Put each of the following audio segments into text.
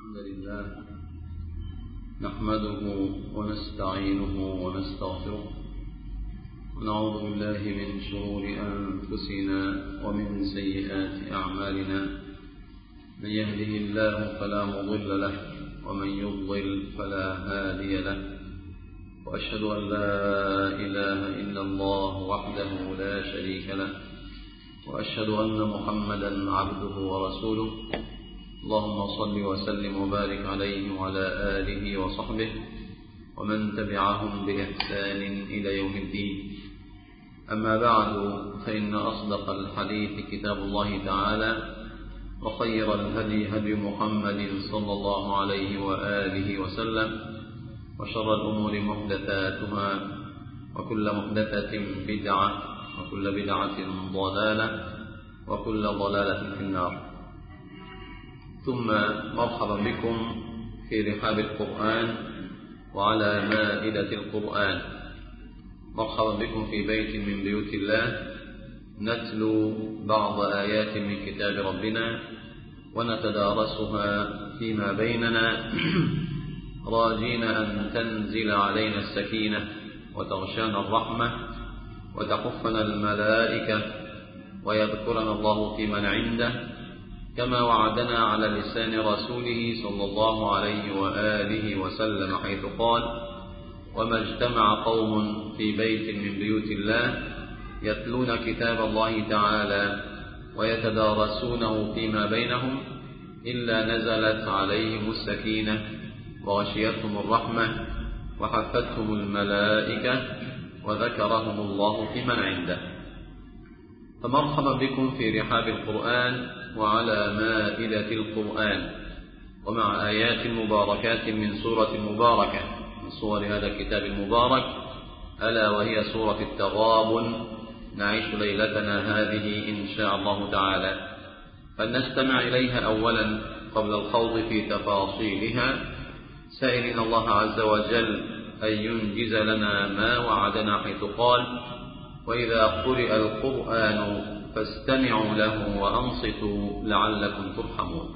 الحمد لله نحمده ونستعينه ونستغفره ونعوذ بالله من شرور أنفسنا ومن سيئات أعمالنا. من يهده الله فلا مضل له ومن يضلل فلا هادي له، وأشهد أن لا إله إلا الله وحده لا شريك له، وأشهد أن محمدا عبده ورسوله. اللهم صل وسلم وبارك عليه وعلى آله وصحبه ومن تبعهم بإحسان إلى يوم الدين. أما بعد، فإن أصدق الحديث كتاب الله تعالى، وخير الهدي هدي محمد صلى الله عليه وآله وسلم، وشر الأمور محدثاتها، وكل محدثة بدعة، وكل بدعة ضلالة، وكل ضلالة في النار. ثم مرحبا بكم في رحاب القرآن وعلى مائدة القرآن. مرحبا بكم في بيت من بيوت الله نتلو بعض آيات من كتاب ربنا ونتدارسها فيما بيننا، راجين أن تنزل علينا السكينة وتغشانا الرحمة وتحفنا الملائكة ويذكرنا الله في من عنده، كما وعدنا على لسان رسوله صلى الله عليه وآله وسلم، حيث قال: وما اجتمع قوم في بيت من بيوت الله يتلون كتاب الله تعالى ويتدارسونه فيما بينهم إلا نزلت عليهم السكينة وغشيتهم الرحمة وحفتهم الملائكة وذكرهم الله في من عنده. فمرحبا بكم في رحاب القرآن وعلى مائدة القرآن، ومع آيات مباركات من سورة مباركة من صور هذا الكتاب المبارك، ألا وهي سورة التغابن. نعيش ليلتنا هذه إن شاء الله تعالى، فلنستمع إليها أولا قبل الخوض في تفاصيلها، سائلين الله عز وجل أن ينجز لنا ما وعدنا، حيث قال: وإذا قرئ القرآن فاستمعوا له وأنصتوا لعلكم ترحمون.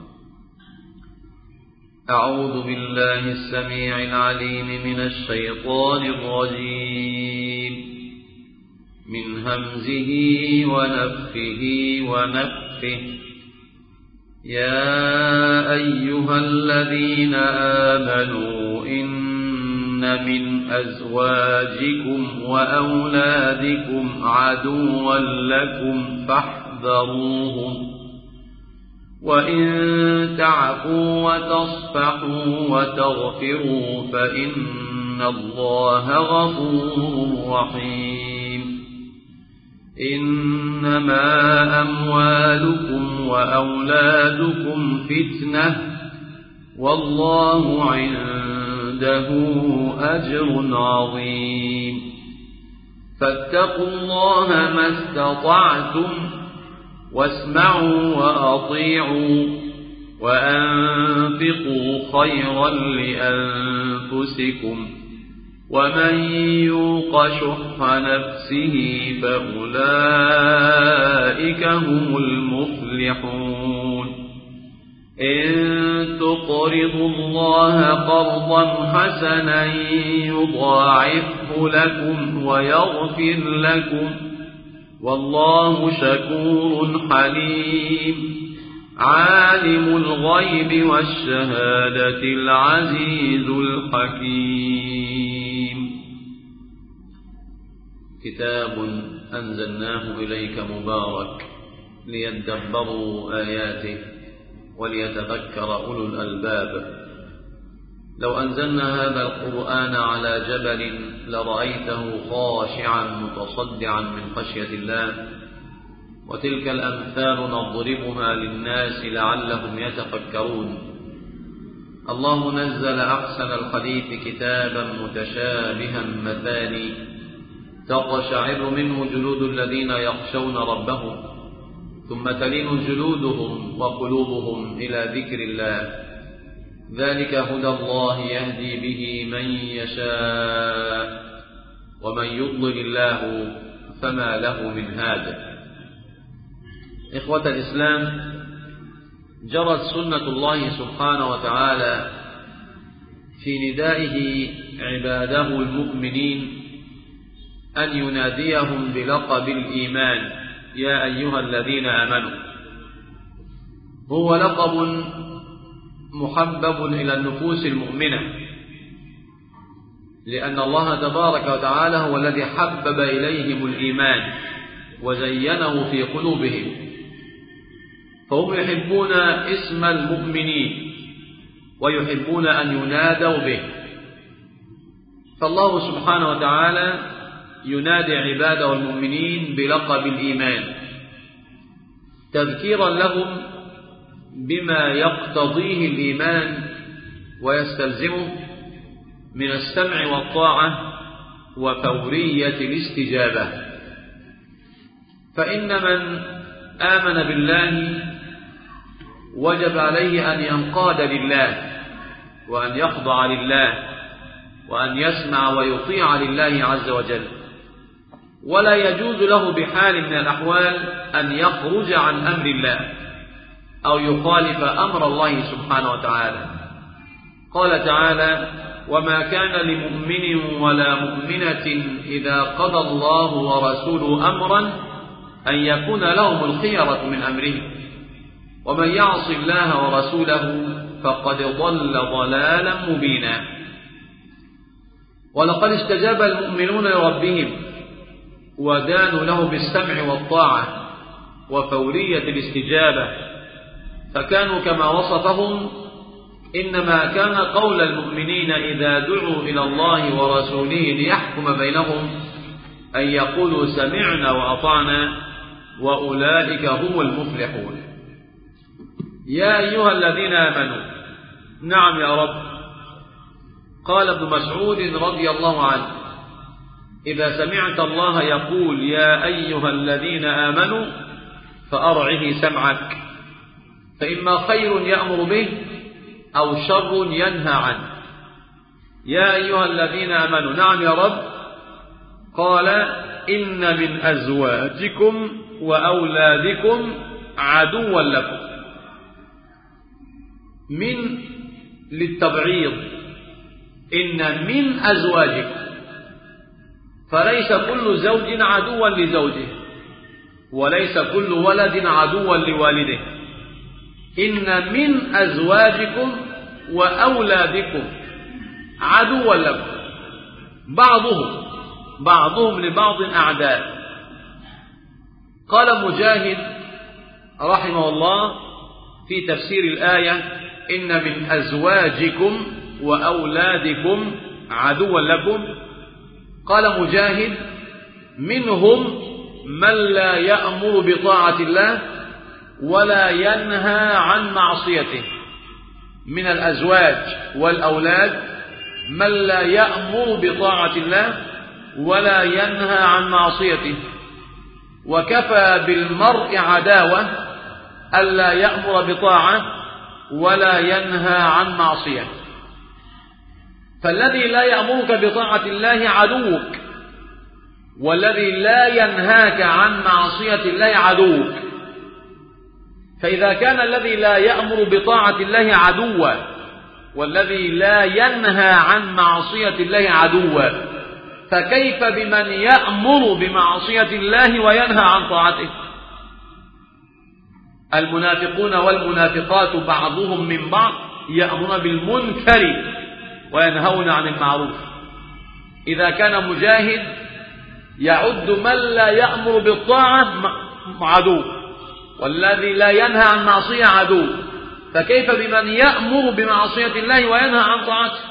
أعوذ بالله السميع العليم من الشيطان الرجيم، من همزه ونفخه ونفثه. يا أيها الذين آمنوا إن من أزواجكم وأولادكم عدوا لكم فاحذروهم، وإن تعفوا وتصفحوا وتغفروا فإن الله غفور رحيم. إنما أموالكم وأولادكم فتنة، والله عنده أجر عظيم. فاتقوا الله ما استطعتم، واسمعوا وأطيعوا، وأنفقوا خيرا لأنفسكم، ومن يوق شح نفسه فأولئك هم المفلحون. إن تقرضوا الله قرضا حسنا يضاعفه لكم ويغفر لكم، والله شكور حليم. عالم الغيب والشهادة العزيز الحكيم. كتاب أنزلناه إليك مبارك ليدبروا آياته وليتذكر أولو الألباب. لو أنزلنا هذا القرآن على جبل لرأيته خاشعا متصدعا من خشية الله. وتلك الأمثال نضربها للناس لعلهم يتفكرون. الله نزل أحسن الحديث كتابا متشابها مثاني، تقشعر منه جلود الذين يخشون ربهم، ثم تلين جلودهم وقلوبهم إلى ذكر الله. ذلك هدى الله يهدي به من يشاء، ومن يضلل الله فما له من هاد. إخوة الإسلام، جرت سنة الله سبحانه وتعالى في ندائه عباده المؤمنين أن يناديهم بلقب الإيمان: يا أيها الذين آمنوا. هو لقب محبب إلى النفوس المؤمنة، لأن الله تبارك وتعالى هو الذي حبب إليهم الإيمان وزينه في قلوبهم، فهم يحبون اسم المؤمنين ويحبون أن ينادوا به. فالله سبحانه وتعالى ينادي عباده المؤمنين بلقب الإيمان تذكيرا لهم بما يقتضيه الإيمان ويستلزمه من السمع والطاعة وفورية الاستجابة. فإن من آمن بالله وجب عليه أن ينقاد لله وأن يخضع لله وأن يسمع ويطيع لله عز وجل، ولا يجوز له بحال من الأحوال أن يخرج عن أمر الله أو يخالف أمر الله سبحانه وتعالى. قال تعالى: وما كان لمؤمن ولا مؤمنة إذا قضى الله ورسوله أمرا أن يكون لهم الخيرة من أمره ومن يعص الله ورسوله فقد ضل ضلالا مبينا. ولقد استجاب المؤمنون لربهم ودانوا له بالسمع والطاعة وفورية الاستجابة، فكانوا كما وصفهم. إنما كان قول المؤمنين إذا دعوا إلى الله ورسوله ليحكم بينهم أن يقولوا سمعنا وأطعنا وأولئك هم المفلحون. يا أيها الذين آمنوا. نعم يا رب. قال ابن مسعود رضي الله عنه: إذا سمعت الله يقول يا أيها الذين آمنوا فأرعه سمعك، فإما خير يأمر به أو شر ينهى عنه. يا أيها الذين آمنوا. نعم يا رب. قال: إن من أزواجكم وأولادكم عدوا لكم. من للتبعيض، إن من أزواجكم، فليس كل زوج عدوا لزوجه وليس كل ولد عدوا لوالده. إن من أزواجكم وأولادكم عدوا لكم، بعضهم لبعض أعداء. قال مجاهد رحمه الله في تفسير الآية: إن من أزواجكم وأولادكم عدوا لكم. قال مجاهد: منهم من لا يأمر بطاعة الله ولا ينهى عن معصيته. من الأزواج والأولاد من لا يأمر بطاعة الله ولا ينهى عن معصيته، وكفى بالمرء عداوة ألا يأمر بطاعة ولا ينهى عن معصية. فالذي لا يأمرك بطاعة الله عدوك، والذي لا ينهاك عن معصية الله عدوك. فإذا كان الذي لا يأمر بطاعة الله عدوا والذي لا ينهى عن معصية الله عدوا، فكيف بمن يأمر بمعصية الله وينهى عن طاعته؟ المنافقون والمنافقات بعضهم من بعض يأمرون بالمنكر وينهون عن المعروف. إذا كان مجاهد يعد من لا يأمر بالطاعة عدو والذي لا ينهى عن معصية عدو، فكيف بمن يأمر بمعصية الله وينهى عن طاعته؟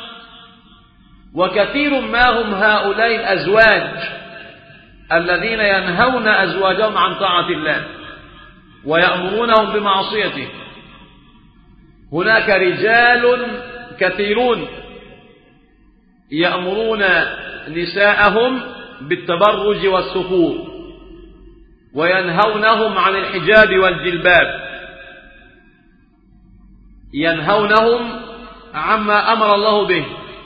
وكثير ما هم هؤلاء الأزواج الذين ينهون أزواجهم عن طاعة الله ويأمرونهم بمعصيته. هناك رجال كثيرون يأمرون نساءهم بالتبرج والسفور وينهونهم عن الحجاب والجلباب، ينهونهم عما أمر الله به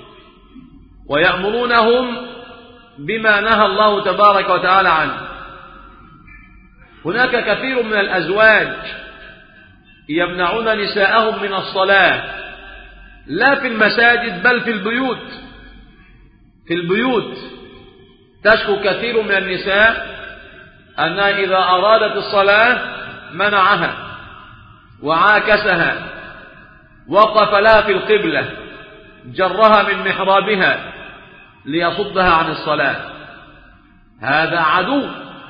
ويأمرونهم بما نهى الله تبارك وتعالى عنه. هناك كثير من الأزواج يمنعون نساءهم من الصلاة، لا في المساجد بل في البيوت. في البيوت تشكو كثير من النساء أنها إذا أرادت الصلاة منعها وعاكسها، وقف لها في القبلة، جرها من محرابها ليصدها عن الصلاة. هذا عدو.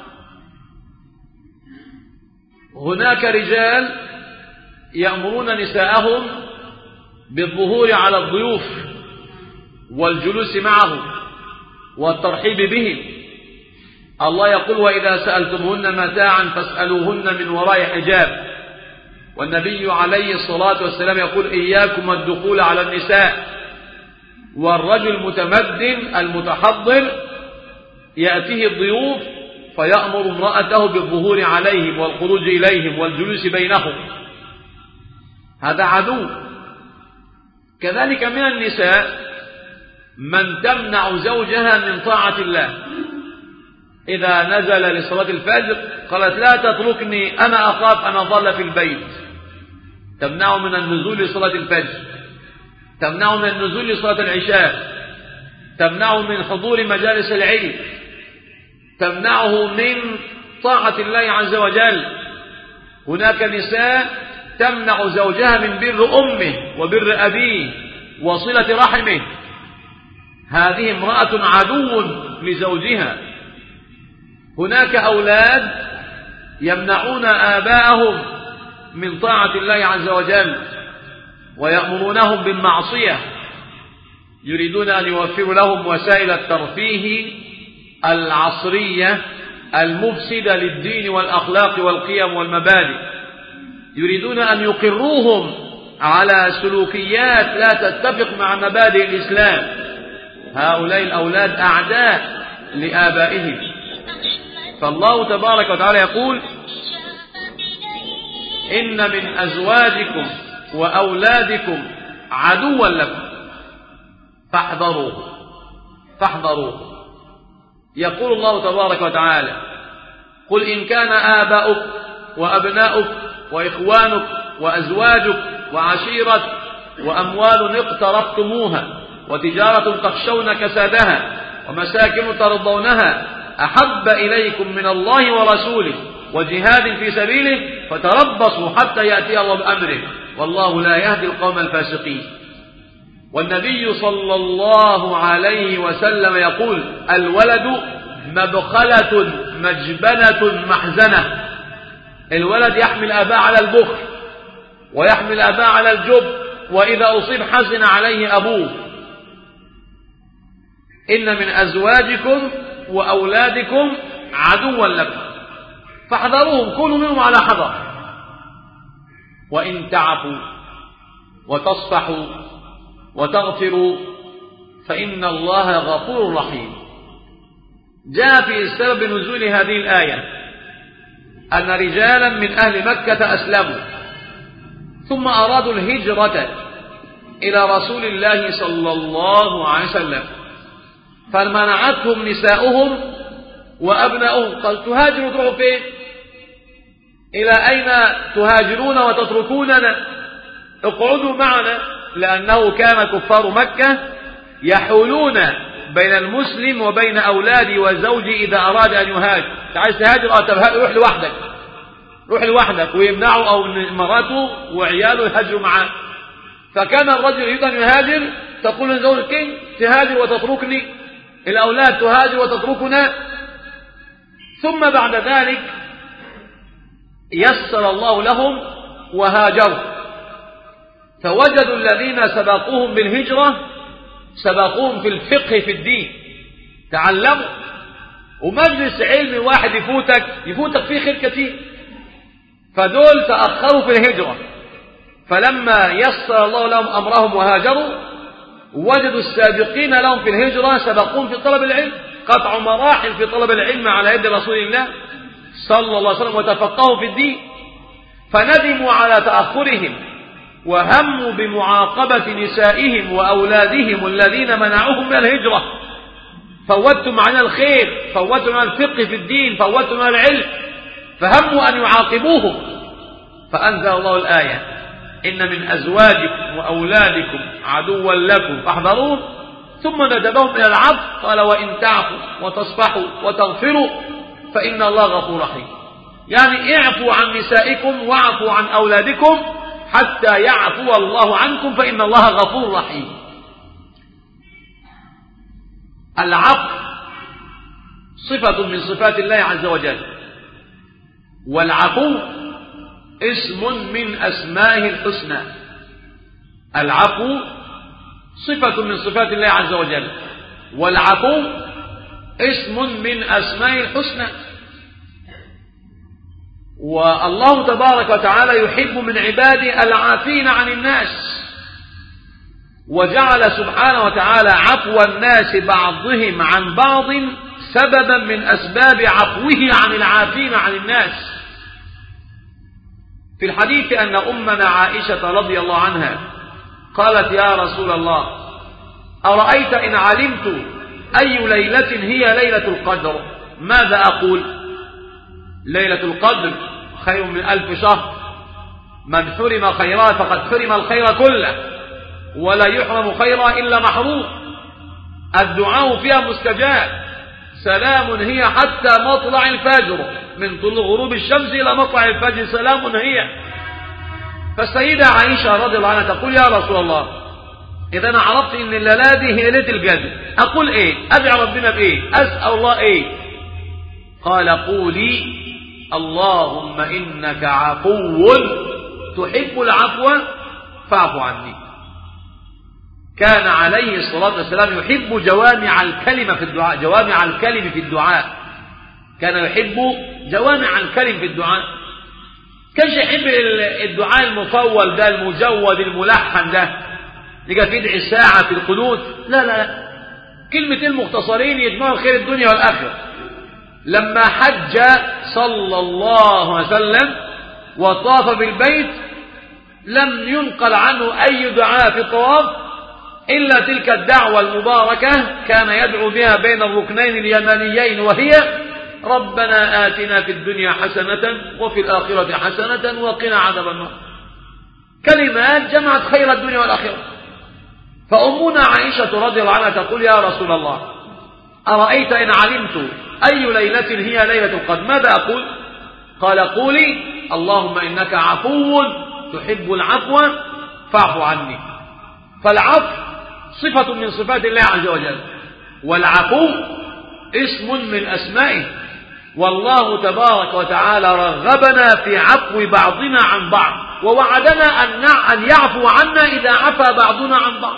هناك رجال يأمرون نساءهم بالظهور على الضيوف والجلوس معهم والترحيب بهم. الله يقول: وإذا سألتمهن متاعا فاسألوهن من وراء حجاب. والنبي عليه الصلاة والسلام يقول: إياكم الدخول على النساء. والرجل المتمدن المتحضر يأتيه الضيوف فيأمر امرأته بالظهور عليهم والخروج إليهم والجلوس بينهم. هذا عدو. كذلك من النساء من تمنع زوجها من طاعة الله. إذا نزل لصلاة الفجر قالت: لا تتركني، أنا أخاف أن أظل في البيت. تمنعه من النزول لصلاة الفجر، تمنعه من النزول لصلاة العشاء، تمنعه من حضور مجالس العلم، تمنعه من طاعة الله عز وجل. هناك نساء تمنع زوجها من بر أمه وبر أبيه وصلة رحمه. هذه امرأة عدو لزوجها. هناك أولاد يمنعون آباءهم من طاعة الله عز وجل ويأمرونهم بالمعصية، يريدون أن يوفروا لهم وسائل الترفيه العصرية المفسدة للدين والأخلاق والقيم والمبادئ، يريدون أن يقروهم على سلوكيات لا تتفق مع مبادئ الإسلام. هؤلاء الأولاد أعداء لآبائهم. فالله تبارك وتعالى يقول: إن من أزواجكم وأولادكم عدوا لكم فاحذروه. فاحذروه. يقول الله تبارك وتعالى: قل إن كان آباؤك وأبناؤك وإخوانك وأزواجك وعشيرتك وأموال اقترفتموها وتجارة تخشون كسادها ومساكن ترضونها أحب إليكم من الله ورسوله وجهاد في سبيله فتربصوا حتى يأتي الله بأمره والله لا يهدي القوم الفاسقين. والنبي صلى الله عليه وسلم يقول: الولد مبخلة مجبنة محزنة. الولد يحمل أباه على البخل ويحمل أباه على الجب، وإذا أصيب حزن عليه أبوه. إن من أزواجكم وأولادكم عدوا لكم فاحذروهم، كونوا منهم على حذر. وإن تعفوا وتصفحوا وتغفروا فإن الله غفور رحيم. جاء في سبب نزول هذه الآية أن رجالا من أهل مكة أسلموا ثم أرادوا الهجرة إلى رسول الله صلى الله عليه وسلم، فمنعتهم نساؤهم وأبناؤهم. قال: تهاجروا تروحوا فين؟ إلى أين تهاجرون وتتركوننا؟ اقعدوا معنا. لأنه كان كفار مكة يحولون بين المسلم وبين أولادي وزوجي إذا أراد أن يهاجر. عايز تهاجر؟ روح لوحدك، روح لوحدك، ويمنعوا أو مراته وعياله يهاجروا معاه. فكان الرجل يريد أن يهاجر تقول لزوجك: تهاجر وتتركني؟ الأولاد تهاجر وتتركنا؟ ثم بعد ذلك يسر الله لهم وهاجروا، فوجدوا الذين سبقوهم بالهجرة سبقوهم في الفقه في الدين، تعلموا. ومجلس علم واحد يفوتك فيه خير كثير. فدول تأخروا في الهجرة، فلما يسر الله لهم أمرهم وهاجروا وجدوا السابقين لهم في الهجرة سبقوهم في طلب العلم، قطعوا مراحل في طلب العلم على يد رسول الله صلى الله عليه وسلم وتفقهوا في الدين، فندموا على تأخرهم وهموا بمعاقبة نسائهم وأولادهم الذين منعوهم من الهجرة. فوتوا معنا الخير، فوتوا معنا الفقه في الدين، فوتوا معنا العلم، فهموا أن يعاقبوهم. فأنزل الله الآية: إن من أزواجكم وأولادكم عدوا لكم فاحذروه، ثم ندبهم إلى العفو قال: وإن تعفوا وتصفحوا وتغفروا فإن الله غفور رحيم. يعني اعفوا عن نسائكم واعفوا عن أولادكم حتى يعفو الله عنكم فإن الله غفور رحيم. العفو صفة من صفات الله عز وجل، والعفو اسم من أسمائه الحسنى. العفو صفة من صفات الله عز وجل، والعفو اسم من أسمائه الحسنى. والله تبارك وتعالى يحب من عباده العافين عن الناس، وجعل سبحانه وتعالى عفو الناس بعضهم عن بعض سببا من أسباب عفوه عن العافين عن الناس. في الحديث أن أمنا عائشة رضي الله عنها قالت: يا رسول الله، أرأيت إن علمت أي ليلة هي ليلة القدر ماذا أقول؟ ليلة القدر خير من 1000 شهر، من حرم خيرها فقد حرم الخير كله، ولا يحرم خيرها إلا محروم. الدعاء فيها مستجاب، سلام هي حتى مطلع الفجر، من طلوع غروب الشمس إلى مطلع الفجر سلام هي. فالسيدة عائشة رضي الله عنها تقول: يا رسول الله، إذا أنا عرفت إن الليلة دي هي ليلة القدر أقول إيه؟ أدعي ربنا بإيه؟ أسأل الله إيه؟ قال: قولي: اللهم إنك عفو تحب العفو فاعف عني. كان عليه الصلاة والسلام يحب جوامع الكلمة في الدعاء، جوامع الكلم في الدعاء، كان يحب جوامع الكلم في الدعاء. كانش يحب الدعاء المفول ده المجود الملحن ده يجي في يدعي ساعة في القنوت، لا لا لا، كلمتين مختصرين يجمعوا خير الدنيا والآخرة. لما حج صلى الله عليه وسلم وطاف بالبيت لم ينقل عنه أي دعاء في الطواف إلا تلك الدعوة المباركة كان يدعو بها بين الركنين اليمانيين، وهي: ربنا آتنا في الدنيا حسنة وفي الآخرة حسنة وقنا عذاب النار. كلمات جمعت خير الدنيا والآخرة. فأمنا عائشة رضي الله عنها تقول: يا رسول الله، أرأيت إن علمت أي ليلة هي ليلة القدر ماذا أقول؟ قال: قولي: اللهم إنك عفو تحب العفو فاعف عني. فالعفو صفة من صفات الله عز وجل، والعفو اسم من أسمائه. والله تبارك وتعالى رغبنا في عفو بعضنا عن بعض، ووعدنا أن يعفو عنا إذا عفى بعضنا عن بعض.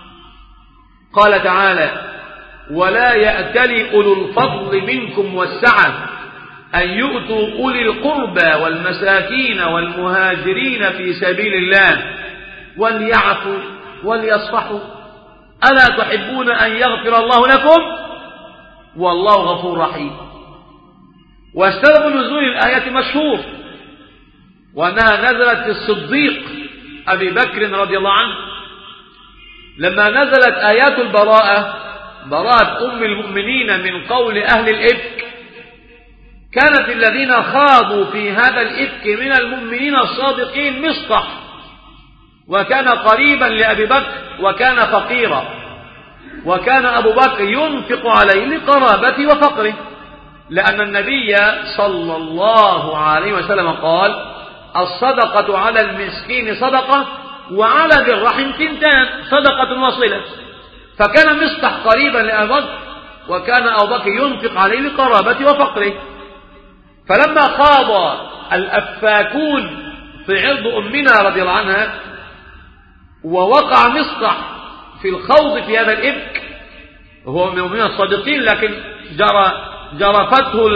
قال تعالى: ولا يأتل أولو الفضل منكم والسعة أن يؤتوا أولي القربى والمساكين والمهاجرين في سبيل الله وليعفوا وليصفحوا ألا تحبون أن يغفر الله لكم والله غفور رحيم. وسبب نزول الآيات مشهور، وأنها نزلت في الصديق أبي بكر رضي الله عنه لما نزلت آيات البراءة، براءة أم المؤمنين من قول أهل الإفك. كانت الذين خاضوا في هذا الإفك من المؤمنين الصادقين مصطح، وكان قريبا لأبي بكر وكان فقيرا، وكان أبو بكر ينفق عليه لقرابته وفقره، لأن النبي صلى الله عليه وسلم قال: الصدقة على المسكين صدقة وعلى ذي الرحم تنتان، صدقة وصلة. فكان مصطح قريبا لأبي بكر، وكان أبو بكر ينفق عليه لقرابته وفقره. فلما خاض الأفاكون في عرض أمنا رضي الله عنها ووقع مصطح في الخوض في هذا الإفك، هو من المؤمنين الصادقين، لكن جرفته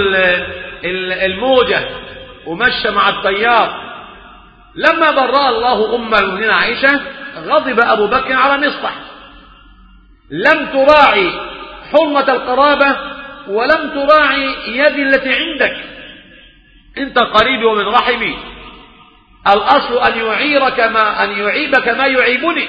الموجة ومشى مع التيار. لما برأ الله أم المؤمنين عائشة غضب أبو بكر على مصطح، لم تراعي حرمة القرابة ولم تراعي يدي التي عندك، انت قريبي ومن رحمي، الأصل أن يعيبك ما يعيبني،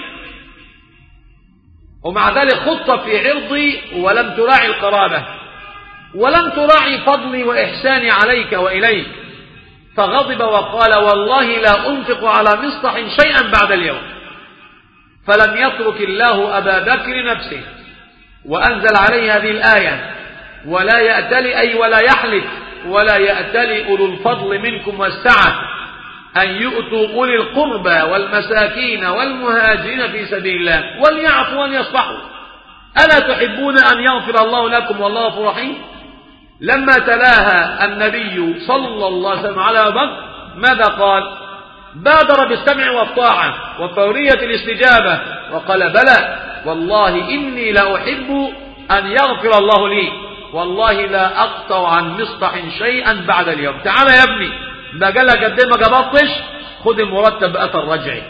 ومع ذلك خضت في عرضي ولم تراعي القرابة ولم تراعي فضلي وإحساني عليك وإليك. فغضب وقال والله لا أنفق على مصطح شيئا بعد اليوم. فلم يترك الله أبا بكر نفسه وأنزل عليه هذه الآية ولا يأتل أي ولا يحلف ولا يأتل أولو الفضل منكم والسعة أن يؤتوا أولي القربى والمساكين والمهاجرين في سبيل الله وليعفوا وليصفحوا ألا تحبون أن يغفر الله لكم والله غفور رحيم. لما تلاها النبي صلى الله عليه وسلم على أبي بكر ماذا قال؟ بادر بالسمع والطاعة وفورية الاستجابة وقال بلى والله إني لأحب أن يغفر الله لي والله لا أقطع عن مصطح شيئا بعد اليوم. تعال يا ابني ما قالك قد ما قبضتش خذ المرتب أثر رجعي.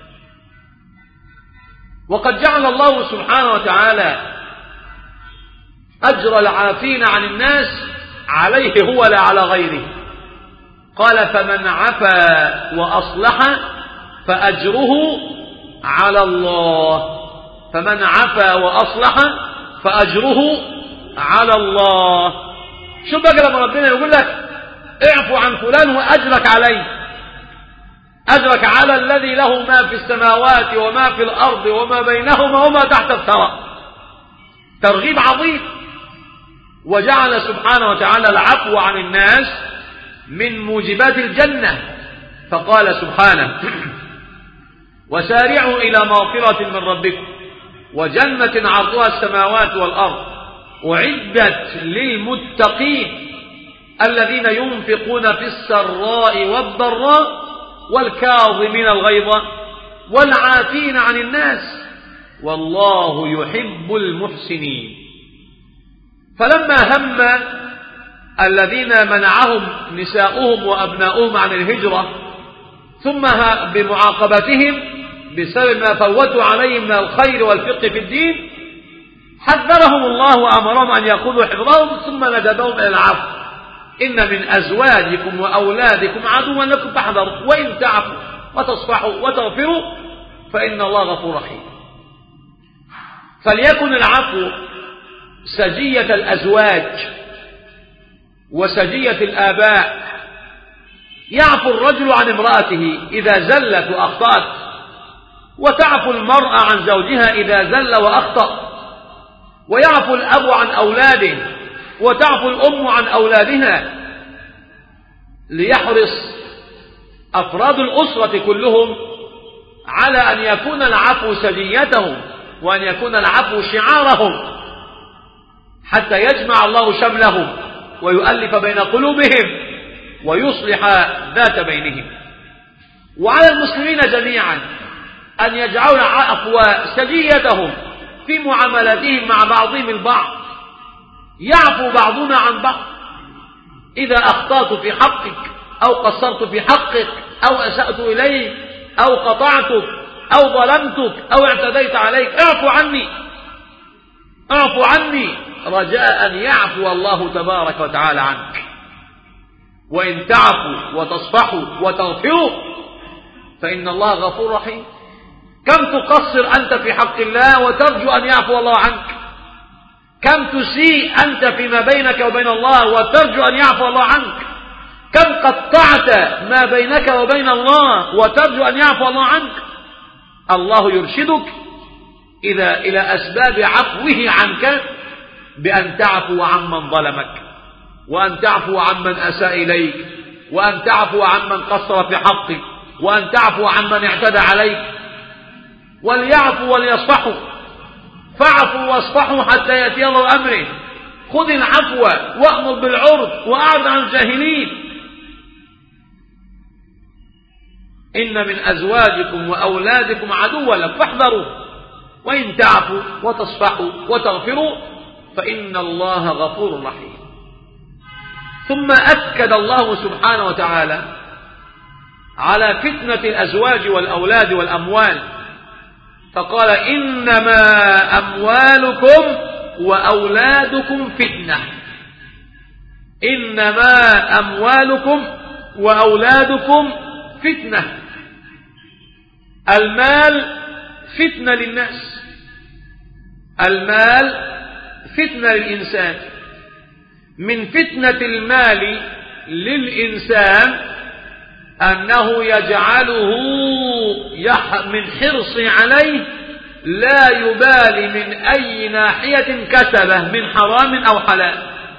وقد جعل الله سبحانه وتعالى أجر العافين عن الناس عليه هو لا على غيره. قال فمن عفا وأصلح فأجره على الله. فمن عفا وأصلح فأجره على الله. شو بقى لما ربنا يقول لك اعفو عن فلان وأجرك عليه، أجرك على الذي له ما في السماوات وما في الأرض وما بينهما وما تحت الثرى. ترغيب عظيم. وجعل سبحانه وتعالى العفو عن الناس من موجبات الجنة فقال سبحانه وسارعوا إلى مغفرة من ربكم وجنة عرضها السماوات والأرض أعدت للمتقين الذين ينفقون في السراء والضراء والكاظمين الغيظ والعافين عن الناس والله يحب المحسنين. فلما هم الذين منعهم نساؤهم وأبناؤهم عن الهجرة ثم بمعاقبتهم بسبب ما فوتوا عليهم من الخير والفقه في الدين حذرهم الله وأمرهم أن يأخذوا حفظهم ثم ندبهم إلى العفو. إن من أزواجكم وأولادكم عدوا لكم فاحذروا وإن تعفوا وتصفحوا وتغفروا فإن الله غفور رحيم. فليكن العفو سجية الأزواج وسجية الآباء. يعفو الرجل عن امرأته إذا زلت وأخطأت وتعفو المرأة عن زوجها إذا زل وأخطأ ويعفو الأب عن أولاده وتعفو الأم عن أولادها ليحرص أفراد الأسرة كلهم على أن يكون العفو سجيتهم وأن يكون العفو شعارهم حتى يجمع الله شملهم ويؤلف بين قلوبهم ويصلح ذات بينهم. وعلى المسلمين جميعا أن يجعلوا العفو سجيتهم في معاملاتهم مع بعضهم البعض. يعفو بعضنا عن بعض. إذا أخطأت في حقك أو قصرت في حقك أو أسأت إليك أو قطعتك أو ظلمتك أو اعتديت عليك اعفو عني، اعفو عني رجاء أن يعفو الله تبارك وتعالى عنك. وإن تعفوا وتصفحوا وتغفروا فإن الله غفور رحيم. كم تقصر أنت في حق الله وترجو أن يعفو الله عنك؟ كم تسيء أنت فيما بينك وبين الله وترجو أن يعفو الله عنك؟ كم قطعت ما بينك وبين الله وترجو أن يعفو الله عنك؟ الله يرشدك إلى أسباب عفوه عنك بأن تعفو عمن ظلمك وأن تعفو عمن أساء إليك وأن تعفو عمن قصر في حقك وأن تعفو عمن اعتدى عليك. وليعفوا وليصفحوا فاعفوا واصفحوا حتى يأتي الله أمره. خذ العفو وأمر بالعرف وأعرض عن الجاهلين. إن من أزواجكم وأولادكم عدوا لكم فاحذروا وإن تعفوا وتصفحوا وتغفروا فإن الله غفور رحيم. ثم أكد الله سبحانه وتعالى على فتنة الأزواج والأولاد والأموال فقال إنما أموالكم وأولادكم فتنة. إنما أموالكم وأولادكم فتنة. المال فتنة للناس، المال فتنة للإنسان. من فتنة المال للإنسان أنه يجعله من حرصه عليه لا يبالي من أي ناحية كسبه من حرام أو حلال.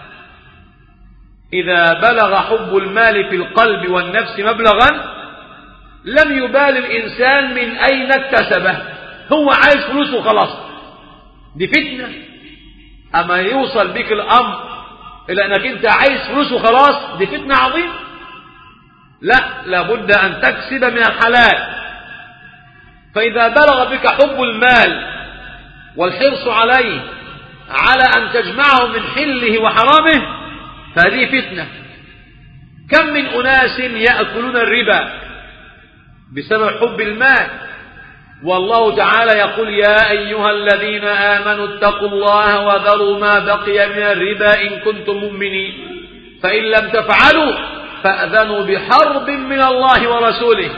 إذا بلغ حب المال في القلب والنفس مبلغا لم يبال الإنسان من أين اكتسبه، هو عايز فلوسه خلاص. دي فتنة. أما يوصل بك الأمر إلى أنك أنت عايز فلوسه خلاص، دي فتنة عظيمة. لا، لابد أن تكسب من الحلال. فإذا بلغ بك حب المال والحرص عليه على أن تجمعه من حله وحرامه فهذه فتنة. كم من أناس يأكلون الربا بسبب حب المال، والله تعالى يقول يا أيها الذين آمنوا اتقوا الله وذروا ما بقي من الربا إن كنتم مؤمنين فإن لم تفعلوا فأذنوا بحرب من الله ورسوله.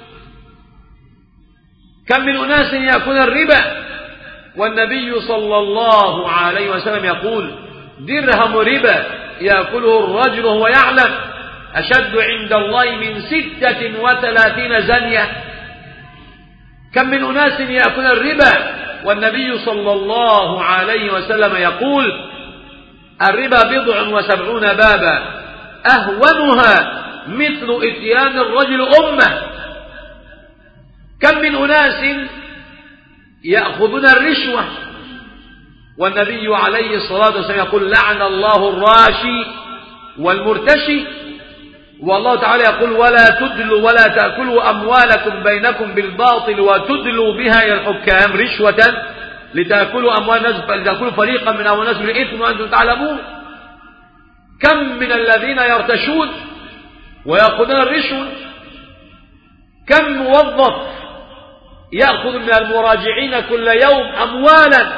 كم من أناس يأكلون الربا والنبي صلى الله عليه وسلم يقول درهم ربا يأكله الرجل وهو يعلم أشد عند الله من 36 زنية. كم من أناس يأكلون الربا والنبي صلى الله عليه وسلم يقول الربا 70 بابا أهونها مثل إتيان الرجل أمه. كم من أناس يأخذون الرشوة والنبي عليه الصلاة والسلام يقول لعن الله الراشي والمرتشي. والله تعالى يقول ولا تدلوا ولا تأكلوا أموالكم بينكم بالباطل وتدلوا بها إلى الحكام رشوة لتأكلوا أموال الناس لتأكلوا فريقا من أموال الناس بالإثم وأنتم تعلمون. كم من الذين يرتشون ويأخذون الرشوة. كم موظف يأخذ من المراجعين كل يوم أموالا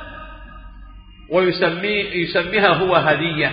ويسميها هو هدية.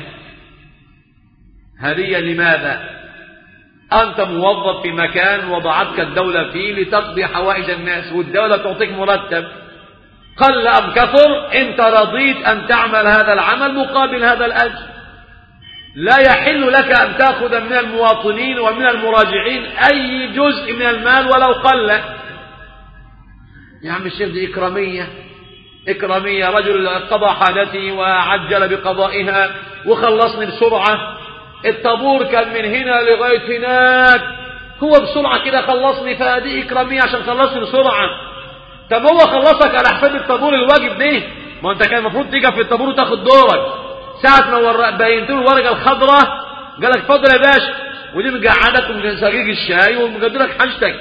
هدية لماذا؟ أنت موظف في مكان وضعتك الدولة فيه لتقضي حوائج الناس والدولة تعطيك مرتب قل أم كثر، أنت رضيت أن تعمل هذا العمل مقابل هذا الأجر. لا يحل لك أن تأخذ من المواطنين ومن المراجعين أي جزء من المال ولو قل. يا عم الشيخ دي إكرامية رجل قضى حاجتي وعجل بقضائها وخلصني بسرعة، الطابور كان من هنا لغاية هناك، هو بسرعة كده خلصني، فهذه إكرامية عشان خلصني بسرعة. طب هو خلصك على حساب الطابور الواجب ده، ما أنت كان المفروض تيجي في الطابور وتاخد دورك. ساعة ما بينت له الورقة الخضراء قالك اتفضل يا باشا، ودي مقعدك ومسقيك الشاي ومقدرك حاجتك.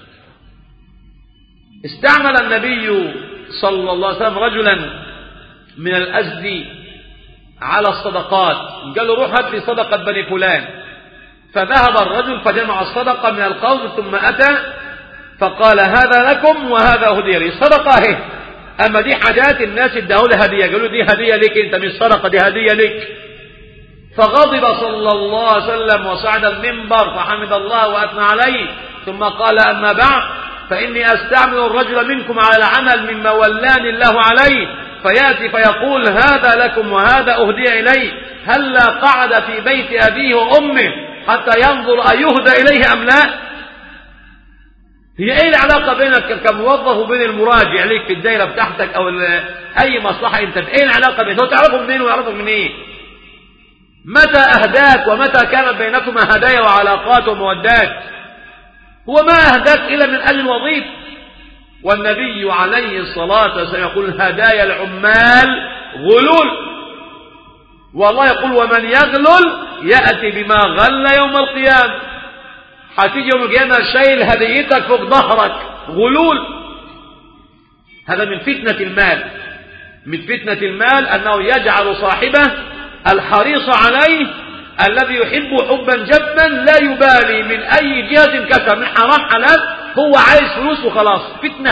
استعمل النبي صلى الله عليه وسلم رجلا من الأزدي على الصدقات، قال له روح هات لي صدقة بني فلان. فذهب الرجل فجمع الصدقة من القوم ثم أتى فقال هذا لكم وهذا هدية لي. صدقة هي، أما دي حاجات الناس اداها له هدية، قالوا دي هدية لك أنت مش صدقة، دي هدية لك. فغضب صلى الله عليه وسلم وصعد المنبر فحمد الله وأثنى عليه ثم قال أما بعد فإني أستعمل الرجل منكم على العمل مما ولاني الله عليه فيأتي فيقول هذا لكم وهذا أهدي إليه، هلا قعد في بيت أبيه وأمه حتى ينظر أيهدى إليه أم لا. هي ايه العلاقة بينك كموظف وبين المراجع ليك في الدائرة بتاعتك او اي مصلحة انت، ايه العلاقة بينك؟ هو تعرفه منين ويعرفك من ايه؟ متى اهداك ومتى كانت بينكما هدايا وعلاقات ومودات؟ هو ما اهداك الا من اجل وظيفة. والنبي عليه الصلاة والسلام يقول هدايا العمال غلول، والله يقول ومن يغلل يأتي بما غل يوم القيامة. هتيجي يوم القيامة شايل هديتك فوق ظهرك غلول. هذا من فتنة المال. من فتنة المال أنه يجعل صاحبه الحريص عليه الذي يحب حبا جما لا يبالي من أي جهة كسب من حرام حلال، هو عايز فلوس وخلاص. فتنة.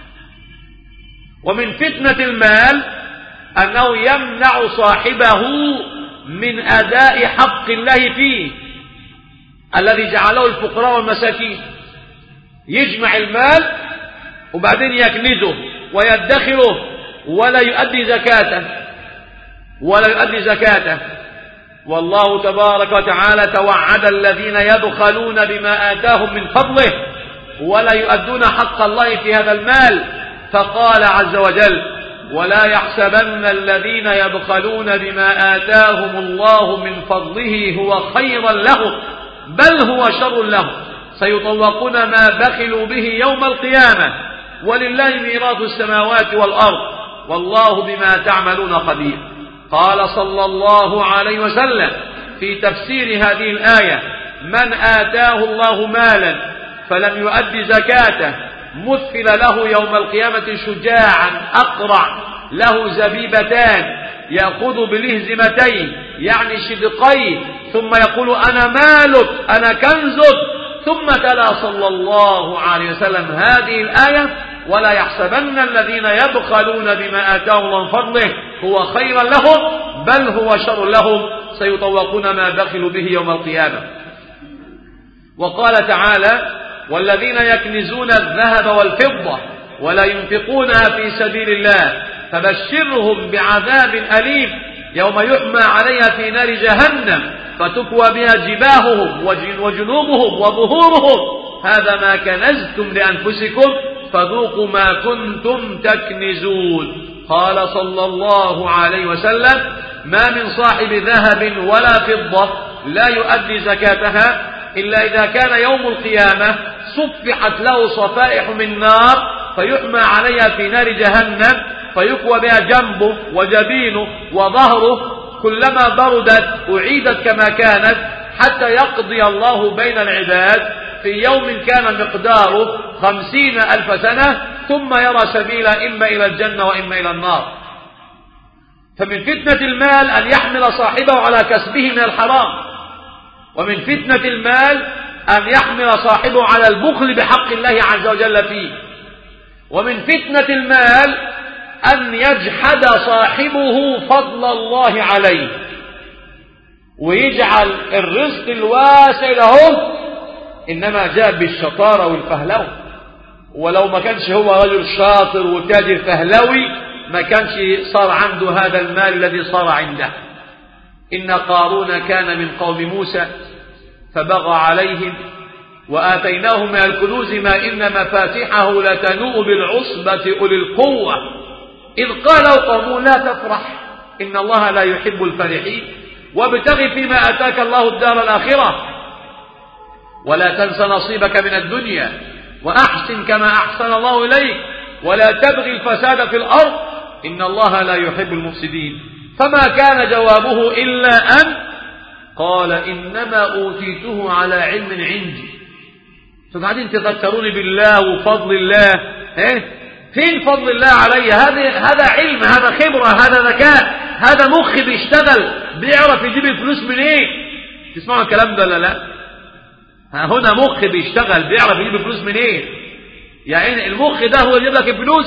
ومن فتنة المال أنه يمنع صاحبه من أداء حق الله فيه الذي جعله الفقراء والمساكين. يجمع المال وبعدين يكنزه ويدخره ولا يؤدي زكاته والله تبارك وتعالى توعد الذين يبخلون بما آتاهم من فضله ولا يؤدون حق الله في هذا المال، فقال عز وجل: ولا يحسبن الذين يبخلون بما آتاهم الله من فضله هو خيرا لهم بل هو شر لهم سيطوقون ما بخلوا به يوم القيامة ولله ميراث السماوات والأرض والله بما تعملون خبير. قال صلى الله عليه وسلم في تفسير هذه الآية: من آتاه الله مالا فلم يؤد زكاته مثل له يوم القيامة شجاعا أقرع له زبيبتان يأخذ بلهزمتين يعني شدقين ثم يقول: أنا مالك أنا كنزك. ثم تلا صلى الله عليه وسلم هذه الآية: ولا يحسبن الذين يبخلون بما آتاهم الله من فضله هو خيرا لهم بل هو شر لهم سيطوقون ما بخلوا به يوم القيامة. وقال تعالى: والذين يكنزون الذهب والفضة ولا ينفقونها في سبيل الله فبشرهم بعذاب أليم يوم يحمى عليها في نار جهنم فتكوى بها جباههم وجنوبهم وظهورهم هذا ما كنزتم لأنفسكم فذوقوا ما كنتم تكنزون. قال صلى الله عليه وسلم: ما من صاحب ذهب ولا فضة لا يؤدي زكاتها إلا إذا كان يوم القيامة صفحت له صفائح من نار فيحمى عليها في نار جهنم فيكوى بها جنبه وجبينه وظهره كلما بردت أعيدت كما كانت حتى يقضي الله بين العباد في يوم كان مقداره 50,000 سنة ثم يرى سبيلا إما إلى الجنة وإما إلى النار. فمن فتنة المال أن يحمل صاحبه على كسبه من الحرام، ومن فتنة المال أن يحمل صاحبه على البخل بحق الله عز وجل فيه، ومن فتنة المال أن يجحد صاحبه فضل الله عليه ويجعل الرزق الواسع له إنما جاء بالشطارة والفهلوة، ولو ما كانش هو رجل شاطر وتاجر فهلوي ما كانش صار عنده هذا المال الذي صار عنده. إن قارون كان من قوم موسى فبغى عليهم وآتيناه من الكنوز ما إن مفاتحه لتنوء بالعصبة أولي القوة إذ قال قومه لا تفرح إن الله لا يحب الفرحين وابتغ فيما آتاك الله الدار الآخرة ولا تنس نصيبك من الدنيا وأحسن كما أحسن الله إليك ولا تبغي الفساد في الأرض إن الله لا يحب المفسدين. فما كان جوابه إلا أن قال إنما أوتيته على علم عندي. فقاعدين تذكروني بالله وفضل الله. فين فضل الله علي؟ هذا علم، هذا خبرة، هذا ذكاء، هذا مخ بيشتغل بيعرف يجيب الفلوس من ايه. تسمعوا الكلام ده ولا لا؟ هنا مخ بيشتغل بيعرف يجيب الفلوس من ايه. يعني المخ ده هو يجيب لك الفلوس.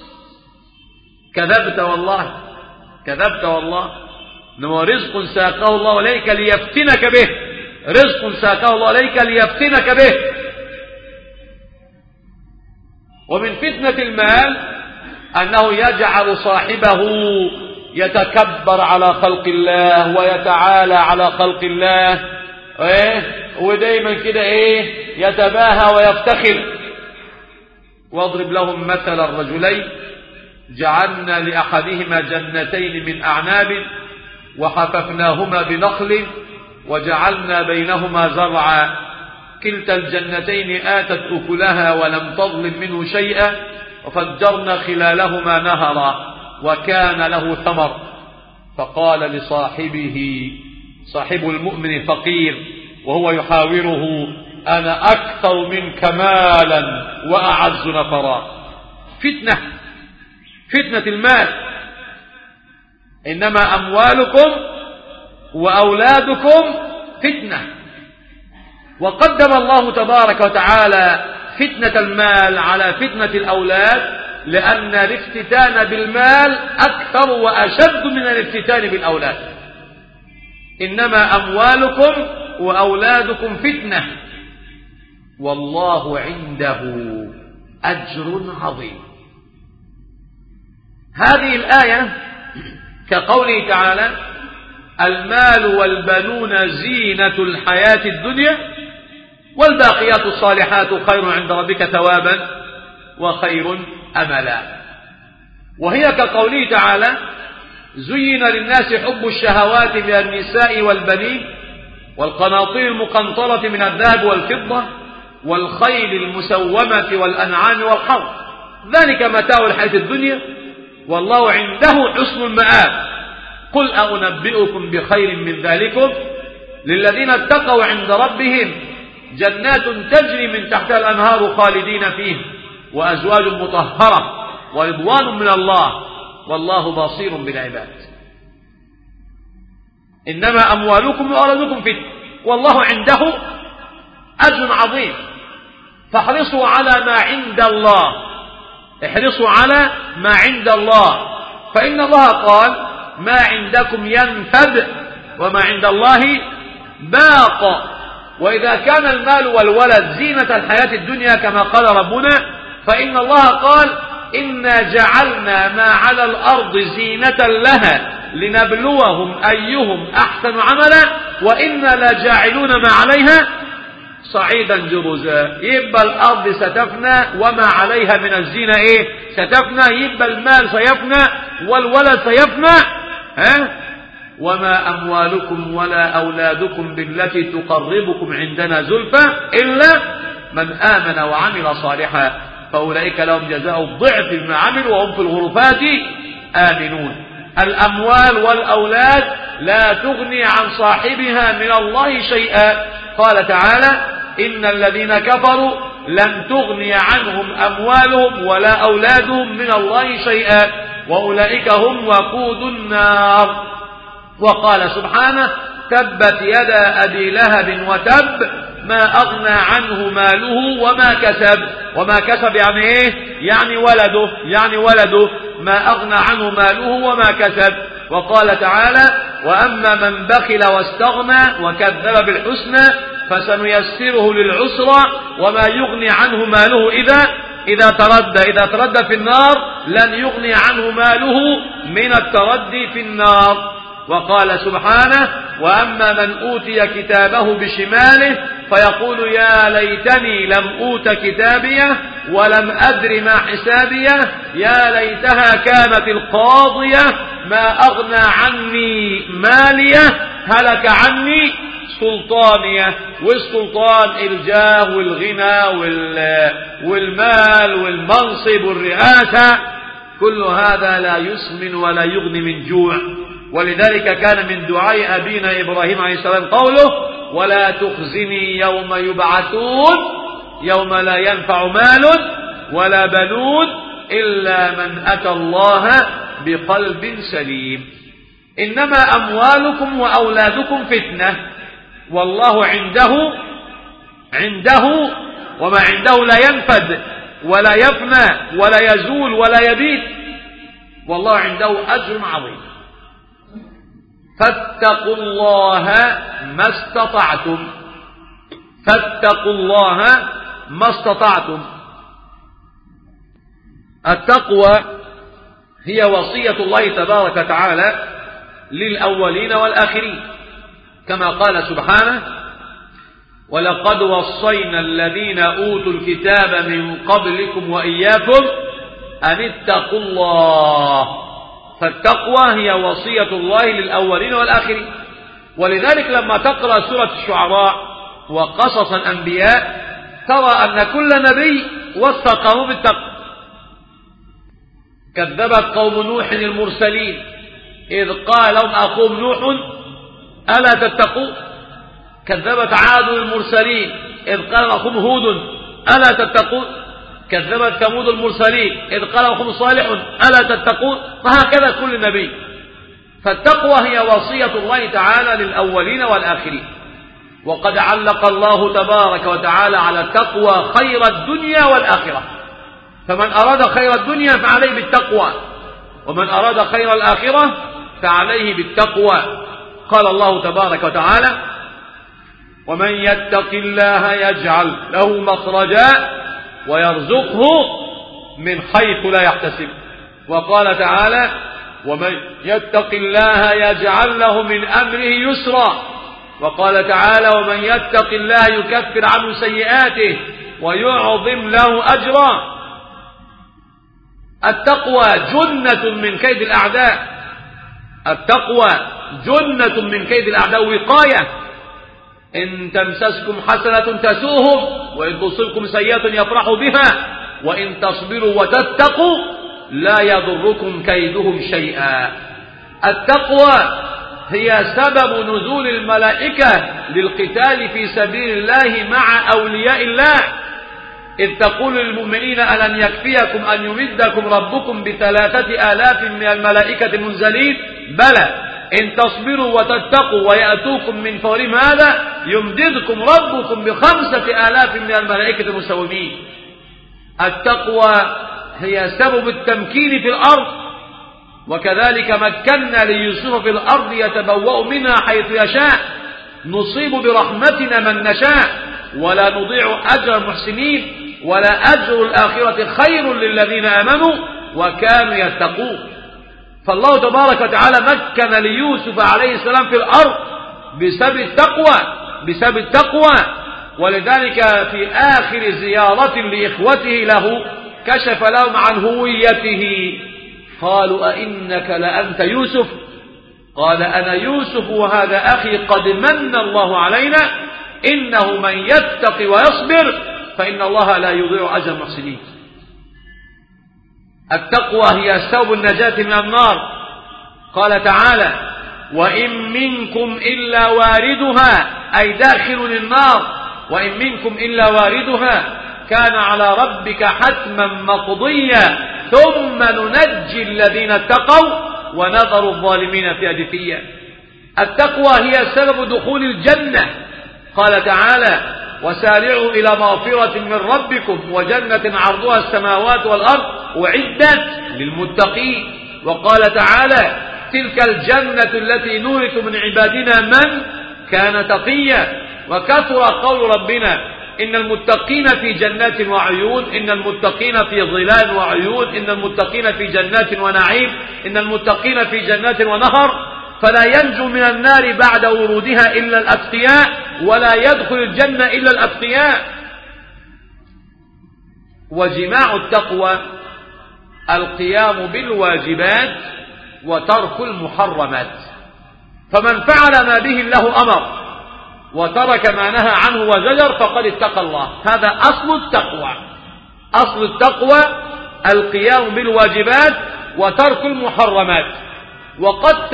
كذبت والله، كذبت والله. إنما رزق ساقه الله إليك ليفتنك به، رزق ساقه الله إليك ليفتنك به. ومن فتنة المال أنه يجعل صاحبه يتكبر على خلق الله ويتعالى على خلق الله، ودايما كده يتباهى ويفتخر. واضرب لهم مثل الرجلين جعلنا لأحدهما جنتين من أعناب وحففناهما بنخل وجعلنا بينهما زرعا كلتا الجنتين آتت أكلها ولم تظلم منه شيئا وفجرنا خلالهما نهرا وكان له ثمر. فقال لصاحبه، صاحب المؤمن فقير وهو يحاوره: أنا أكثر منك مالا وأعز نفرا. فتنة، فتنة المال. إنما أموالكم وأولادكم فتنة. وقدم الله تبارك وتعالى فتنة المال على فتنة الأولاد لأن الافتتان بالمال أكثر وأشد من الافتتان بالأولاد. إنما أموالكم وأولادكم فتنة والله عنده أجر عظيم. هذه الآية كقوله تعالى: المال والبنون زينة الحياة الدنيا والباقيات الصالحات خير عند ربك ثوابا وخير أملا. وهي كقوله تعالى: زين للناس حب الشهوات من النساء والبنين والقناطير المقنطرة من الذهب والفضة والخيل المسومة والأنعام والحرث ذلك متاع الحياة الدنيا والله عنده حسن المآب. قل أنبئكم بخير من ذلكم للذين اتقوا عند ربهم جنات تجري من تحتها الأنهار خالدين فيه وأزواج مطهرة ورضوان من الله والله بصير بالعباد. إنما أموالكم وأولادكم فتنة والله عنده أجر عظيم. فاحرصوا على ما عند الله، احرصوا على ما عند الله، فإن الله قال: ما عندكم ينفد وما عند الله باق. وإذا كان المال والولد زينة الحياة الدنيا كما قال ربنا، فإن الله قال: إنا جعلنا ما على الأرض زينة لها لنبلوهم أيهم أحسن عملا وإنا لجاعلون ما عليها صعيدا جرزا. يبقى الأرض ستفنى وما عليها من الزينة ستفنى، يبقى المال سيفنى والولد سيفنى. وما أموالكم ولا أولادكم بالتي تقربكم عندنا زلفى إلا من آمن وعمل صالحا فأولئك لهم جزاء الضعف بما عملوا وهم في الغرفات آمنون. الأموال والأولاد لا تغني عن صاحبها من الله شيئا. قال تعالى: إن الذين كفروا لن تغني عنهم أموالهم ولا أولادهم من الله شيئا وأولئك هم وقود النار. وقال سبحانه: تبت يدا أبي لهب وتب ما أغنى عنه ماله وما كسب. وما كسب يعني ولده ما أغنى عنه ماله وما كسب. وقال تعالى: وأما من بخل واستغنى وكذب بالحسنى فسنيسره للعسرى وما يغني عنه ماله إذا تردى في النار لن يغني عنه ماله من التردي في النار. وقال سبحانه: وأما من أوتي كتابه بشماله فيقول يا ليتني لم أوت كتابيه ولم أدر ما حسابيه يا ليتها كانت القاضية ما أغنى عني ماليه هلك عني سلطانيه. والسلطان الجاه والغنى والمال والمنصب والرئاسة، كل هذا لا يسمن ولا يغني من جوع. ولذلك كان من دعاء أبينا إبراهيم عليه السلام قوله: ولا تخزني يوم يبعثون يوم لا ينفع مال ولا بنون إلا من أتى الله بقلب سليم. إنما أموالكم وأولادكم فتنة والله عنده وما عنده لا ينفد ولا يفنى ولا يزول ولا يبيد والله عنده أجر عظيم. فاتقوا الله ما استطعتم. فاتقوا الله ما استطعتم. التقوى هي وصية الله تبارك وتعالى للأولين والآخرين كما قال سبحانه: ولقد وصينا الذين أوتوا الكتاب من قبلكم وإياكم أن اتقوا الله. فالتقوى هي وصية الله للأولين والآخرين. ولذلك لما تقرأ سورة الشعراء وقصص الأنبياء ترى أن كل نبي وصى قومه بالتقوى. كذبت قوم نوح المرسلين إذ قال لهم أخوهم نوح ألا تتقون. كذبت عاد المرسلين إذ قال أخوهم هود ألا تتقون. كذبت ثمود المرسلين إذ قال أخوهم صالح ألا تتقون. وهكذا كل نبي. فالتقوى هي وصية الله تعالى للأولين والآخرين. وقد علق الله تبارك وتعالى على التقوى خير الدنيا والآخرة. فمن أراد خير الدنيا فعليه بالتقوى ومن أراد خير الآخرة فعليه بالتقوى. قال الله تبارك وتعالى: ومن يتق الله يجعل له مخرجا ويرزقه من حيث لا يحتسب. وقال تعالى: ومن يتق الله يجعل له من أمره يسرا. وقال تعالى ومن يتق الله يكفر عنه سيئاته ويعظم له أجرا. التقوى جنة من كيد الأعداء. التقوى جنة من كيد الأعداء، وقاية. إن تمسسكم حسنة تسوهم وإن تصبكم سيئة يفرحوا بها وإن تصبروا وتتقوا لا يضركم كيدهم شيئا. التقوى هي سبب نزول الملائكة للقتال في سبيل الله مع أولياء الله، إذ تقول للمؤمنين ألن يكفيكم أن يمدكم ربكم ب3,000 من الملائكة منزلين؟ بلى إن تصبروا وتتقوا ويأتوكم من فورهم هذا يمددكم ربكم ب5,000 من الملائكة مسومين. التقوى هي سبب التمكين في الأرض، وكذلك مكنا ليوسف في الأرض يتبوأ منها حيث يشاء نصيب برحمتنا من نشاء ولا نضيع أجر المحسنين ولا أجر الآخرة خير للذين آمنوا وكانوا يتقون. فالله تبارك وتعالى مكن ليوسف عليه السلام في الأرض بسبب التقوى. ولذلك في آخر زيارة لإخوته له كشف لهم عن هويته. قالوا أئنك لأنت يوسف؟ قال أنا يوسف وهذا أخي قد من الله علينا إنه من يتق ويصبر فإن الله لا يضيع أجر المحسنين. التقوى هي سبب النجاة من النار. قال تعالى وإن منكم إلا واردها، أي داخل النار، وإن منكم إلا واردها كان على ربك حتما مقضيا ثم ننجي الذين اتقوا ونذر الظالمين فيها جثيا. التقوى هي سبب دخول الجنة. قال تعالى وسارعوا إلى مغفرة من ربكم وجنة عرضها السماوات والأرض أعدت للمتقين. وقال تعالى تلك الجنة التي نورث من عبادنا من كان تقيا. وكثر قول ربنا إن المتقين في جنات وعيون، إن المتقين في ظلال وعيون، إن المتقين في جنات ونعيم، إن المتقين في جنات ونهر. فلا ينجو من النار بعد ورودها إلا الأتقياء ولا يدخل الجنة إلا الأتقياء. وجماع التقوى القيام بالواجبات وترك المحرمات. فمن فعل ما به الله أمر وترك ما نهى عنه وزجر فقد اتقى الله. هذا أصل التقوى. أصل التقوى القيام بالواجبات وترك المحرمات. وقد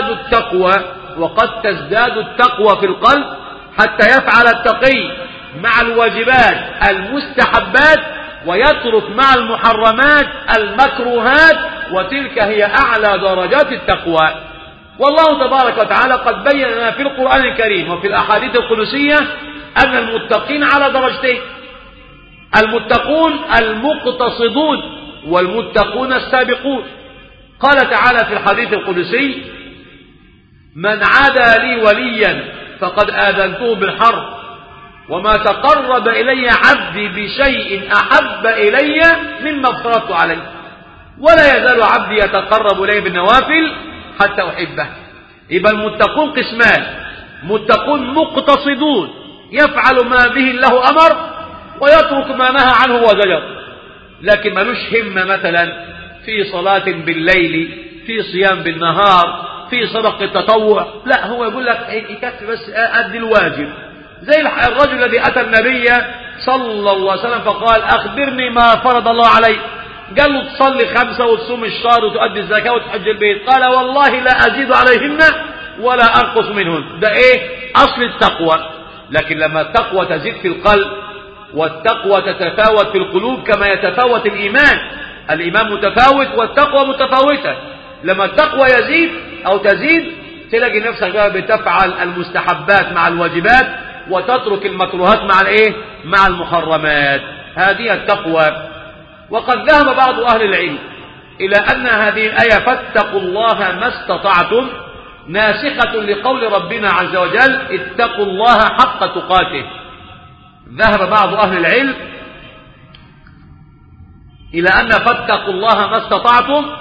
تزداد التقوى في القلب حتى يفعل التقي مع الواجبات المستحبات ويترك مع المحرمات المكروهات، وتلك هي أعلى درجات التقوى. والله تبارك وتعالى قد بين لنا في القرآن الكريم وفي الأحاديث القدسية أن المتقين على درجتين: المتقون المقتصدون والمتقون السابقون. قال تعالى في الحديث القدسي من عادى لي وليا فقد آذنته بالحرب وما تقرب إلي عبدي بشيء أحب إلي مما افترضت عليه ولا يزال عبدي يتقرب إلي بالنوافل حتى أحبه. يبقى المتقون قسمان: متقون مقتصدون يفعل ما به الله أمر ويترك ما نهى عنه وزجر، لكن ملوش همة مثلا في صلاة بالليل، في صيام بالنهار، في صدقة التطوع. لا، هو يقول لك يكفي بس أدي الواجب. زي الرجل الذي أتى النبي صلى الله عليه وسلم فقال أخبرني ما فرض الله عليك. قال له تصلي 5 وتصوم الشهر وتؤدي الزكاة وتحج البيت. قال والله لا أزيد عليهن ولا أنقص منهن. ده إيه؟ أصل التقوى. لكن لما التقوى تزيد في القلب والتقوى تتفاوت في القلوب كما يتفاوت الإيمان متفاوت والتقوى متفاوتة. لما التقوى يزيد أو تزيد تلاقي نفسك بتفعل المستحبات مع الواجبات وتترك المكروهات مع المحرمات. هذه التقوى. وقد ذهب بعض أهل العلم إلى أن هذه الآية فاتقوا الله ما استطعتم ناسخة لقول ربنا عز وجل اتقوا الله حق تقاته. ذهب بعض أهل العلم إلى أن فاتقوا الله ما استطعتم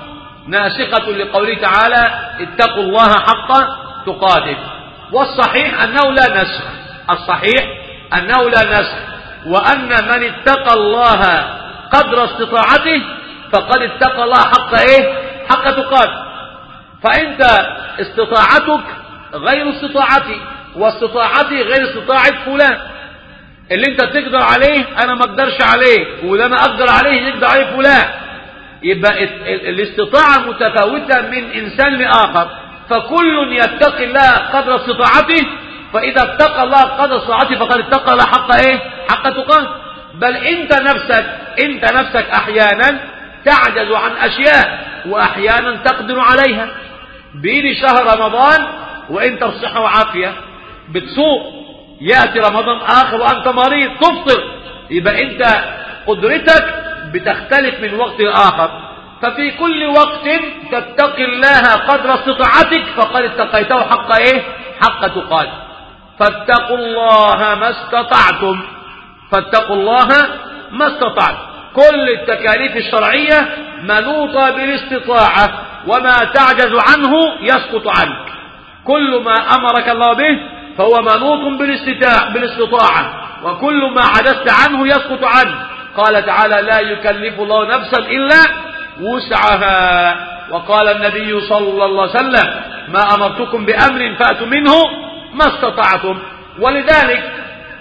ناسخة لقوله تعالى اتقوا الله حق تقاته. والصحيح أنه لا نسخ، الصحيح أنه لا نسخ، وأن من اتقى الله قدر استطاعته فقد اتقى الله حق ايه؟ حق تقاته. فأنت استطاعتك غير استطاعتي، واستطاعتي غير استطاعة فلان. اللي انت تقدر عليه انا ما اقدرش عليه، واللي انا اقدر عليه يقدر عليه فلان. يبقى الاستطاعة متفاوتة من انسان لاخر، فكل يتقي الله قدر استطاعته، فاذا اتقى الله قدر استطاعته فقد اتقى الله حق ايه؟ حق تقاته. بل انت نفسك احيانا تعجز عن اشياء واحيانا تقدر عليها. بيجي شهر رمضان وانت بصحة وعافية بتسوق، يأتي رمضان آخر وأنت مريض تفطر، يبقى أنت قدرتك بتختلف من وقت لآخر. ففي كل وقت تتقي الله قدر استطاعتك فقد اتقيته حق ايه؟ حق تقاته. فاتقوا الله ما استطعتم، فاتقوا الله ما استطعتم. كل التكاليف الشرعية منوطة بالاستطاعة، وما تعجز عنه يسقط عنك. كل ما أمرك الله به فهو منوط بالاستطاعة، وكل ما عجزت عنه يسقط عنك. قال تعالى لا يكلف الله نفسا إلا وسعها. وقال النبي صلى الله عليه وسلم ما أمرتكم بأمر فأتوا منه ما استطعتم. ولذلك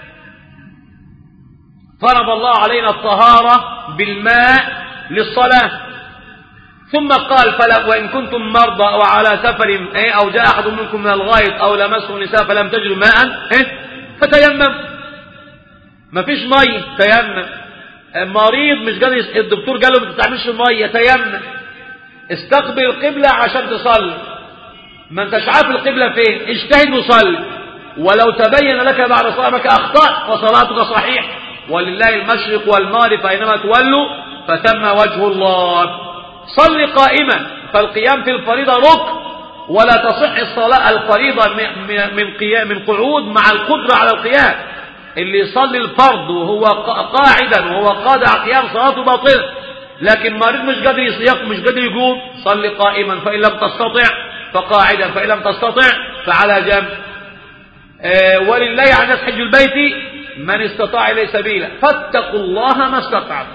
فرض الله علينا الطهارة بالماء للصلاة، ثم قال فلا وإن كنتم مرضى أو على سفر أو جاء أحد منكم من الغائط أو لمسه النساء فلم تجدوا ماء فتيمم. ما فيش مية تيمم. مريض مش قادر، الدكتور قال له ما تستعملش المية تيمم. استقبل القبلة عشان تصلي، ما انتش عارف القبلة فين، اجتهد وصلي، ولو تبين لك بعد صلاتك أخطأت فصلاتك صحيح. ولله المشرق والمغرب فأينما تولوا فثم وجه الله. صل قائما، فالقيام في الفريضة ركن، ولا تصح الصلاة الفريضة من قعود مع القدرة على القيام. اللي يصلي الفرض وهو قاعدا وهو قادر قيام صلاته باطلة. لكن مريض مش قادر يقوم مش قادر يقوم، صل قائما، فإن لم تستطع فقاعدا، فإن لم تستطع فعلى جنب. ولله على الناس حج البيت من استطاع إليه سبيلا. فاتقوا الله ما استطعتم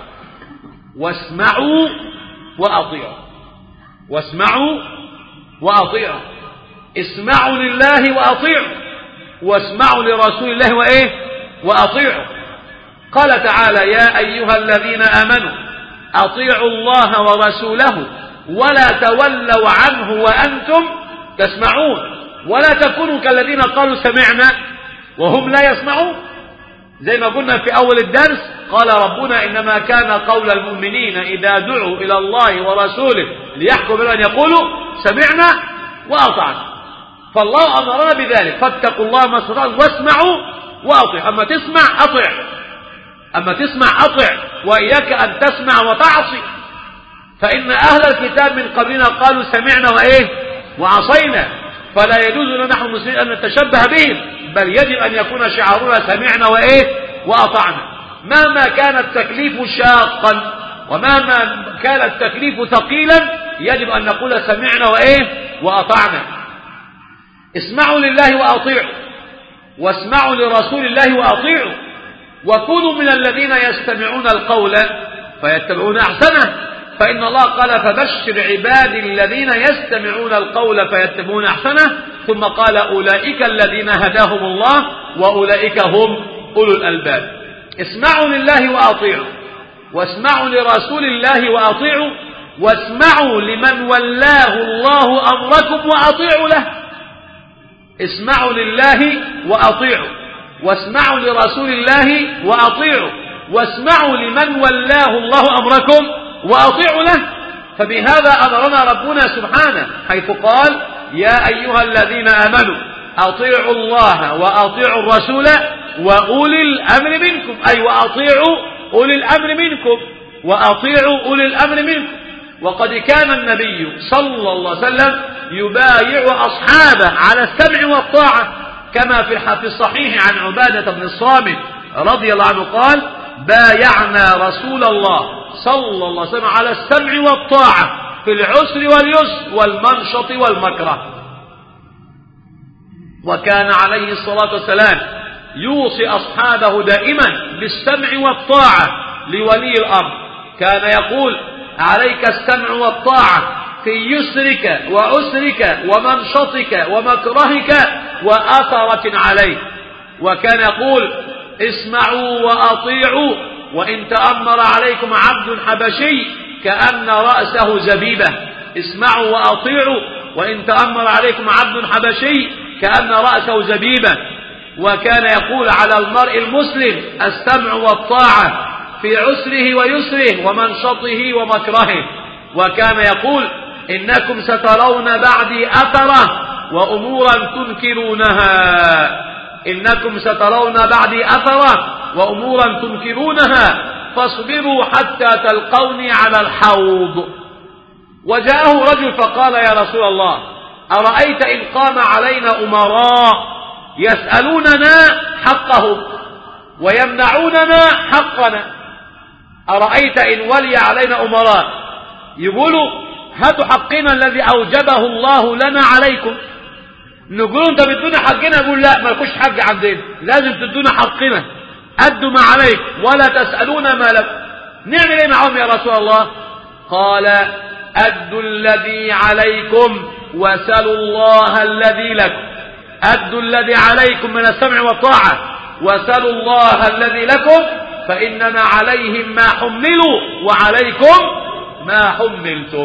واسمعوا وأطيعوا. واسمعوا وأطيعوا. اسمعوا لله وأطيعوا، واسمعوا لرسول الله وأطيعوا. قال تعالى يا أيها الذين آمنوا أطيعوا الله ورسوله ولا تولوا عنه وأنتم تسمعون ولا تكونوا كالذين قالوا سمعنا وهم لا يسمعون. زي ما قلنا في أول الدرس قال ربنا إنما كان قول المؤمنين إذا دعوا إلى الله ورسوله ليحكم بأن يقولوا سمعنا وأطعنا. فالله أمرنا بذلك. فاتقوا الله ما استطعتم واسمعوا وأطيعوا. أما تسمع أطع، أما تسمع أطع، وإياك أن تسمع وتعصي. فإن أهل الكتاب من قبلنا قالوا سمعنا وعصينا، فلا يجوز لنا نحن المسلمين أن نتشبه بهم، بل يجب أن يكون شعارنا سمعنا وأطعنا. مهما كان التكليف شاقا ومهما كان التكليف ثقيلا يجب أن نقول سمعنا وأطعنا. اسمعوا لله وأطيعوا، واسمعوا لرسول الله وأطيعوا، وكونوا من الذين يستمعون القول فيتبعون أحسنه. فإن الله قال فبشر عبادي الذين يستمعون القول فيتبعون أحسنه، ثم قال أولئك الذين هداهم الله وأولئك هم أولو الألباب. اسمعوا لله وأطيعوا، واسمعوا لرسول الله وأطيعوا، واسمعوا لمن ولاه الله أمركم وأطيعوا له. اسمعوا لله وأطيعوا، واسمعوا لرسول الله وأطيعوا، واسمعوا لمن ولاه الله أمركم وأطيعوا له. فبهذا أمرنا ربنا سبحانه حيث قال يا أيها الذين آمنوا أطيعوا الله وأطيعوا الرسول وأولي الأمر منكم، أي وأطيعوا أولي الأمر منكم، وأطيعوا أولي الأمر منكم. وقد كان النبي صلى الله عليه وسلم يبايع أصحابه على السمع والطاعة، كما في الصحيح عن عبادة بن الصامت رضي الله عنه قال بايعنا رسول الله صلى الله عليه وسلم على السمع والطاعة في العسر واليسر والمنشط والمكره. وكان عليه الصلاة والسلام يوصي أصحابه دائما بالسمع والطاعة لولي الأمر. كان يقول عليك السمع والطاعة في يسرك وعسرك ومنشطك ومكرهك وأثرة عليك. وكان يقول اسمعوا وأطيعوا وإن تأمر عليكم عبد حبشي كأن رأسه زبيبة. اسمعوا وأطيعوا وإن تأمر عليكم عبد حبشي كأن رأسه زبيبة. وكان يقول على المرء المسلم السمع والطاعة في عسره ويسره ومنشطه ومكرهه. وكان يقول إنكم سترون بعدي أثرة وأمورا تنكرونها. إنكم سترون بعدي أثرة وأمورا تنكرونها فاصبروا حتى تلقوني على الحوض. وجاءه رجل فقال يا رسول الله أرأيت إن قام علينا أمراء يسألوننا حقهم ويمنعوننا حقنا. أرأيت إن ولي علينا أمراء يقولوا هاتوا حقنا الذي أوجبه الله لنا عليكم، نقول انت بدون حقنا، يقول لا ما لكوش حق عندنا، لازم تدونا حقنا، أدوا ما عليك ولا تسألون ما لكم. نعمل ايه معهم يا رسول الله؟ قال أدوا الذي عليكم وسلوا الله الذي لكم. أدوا الذي عليكم من السمع والطاعة وسلوا الله الذي لكم فإنما عليهم ما حملوا وعليكم ما حملتم.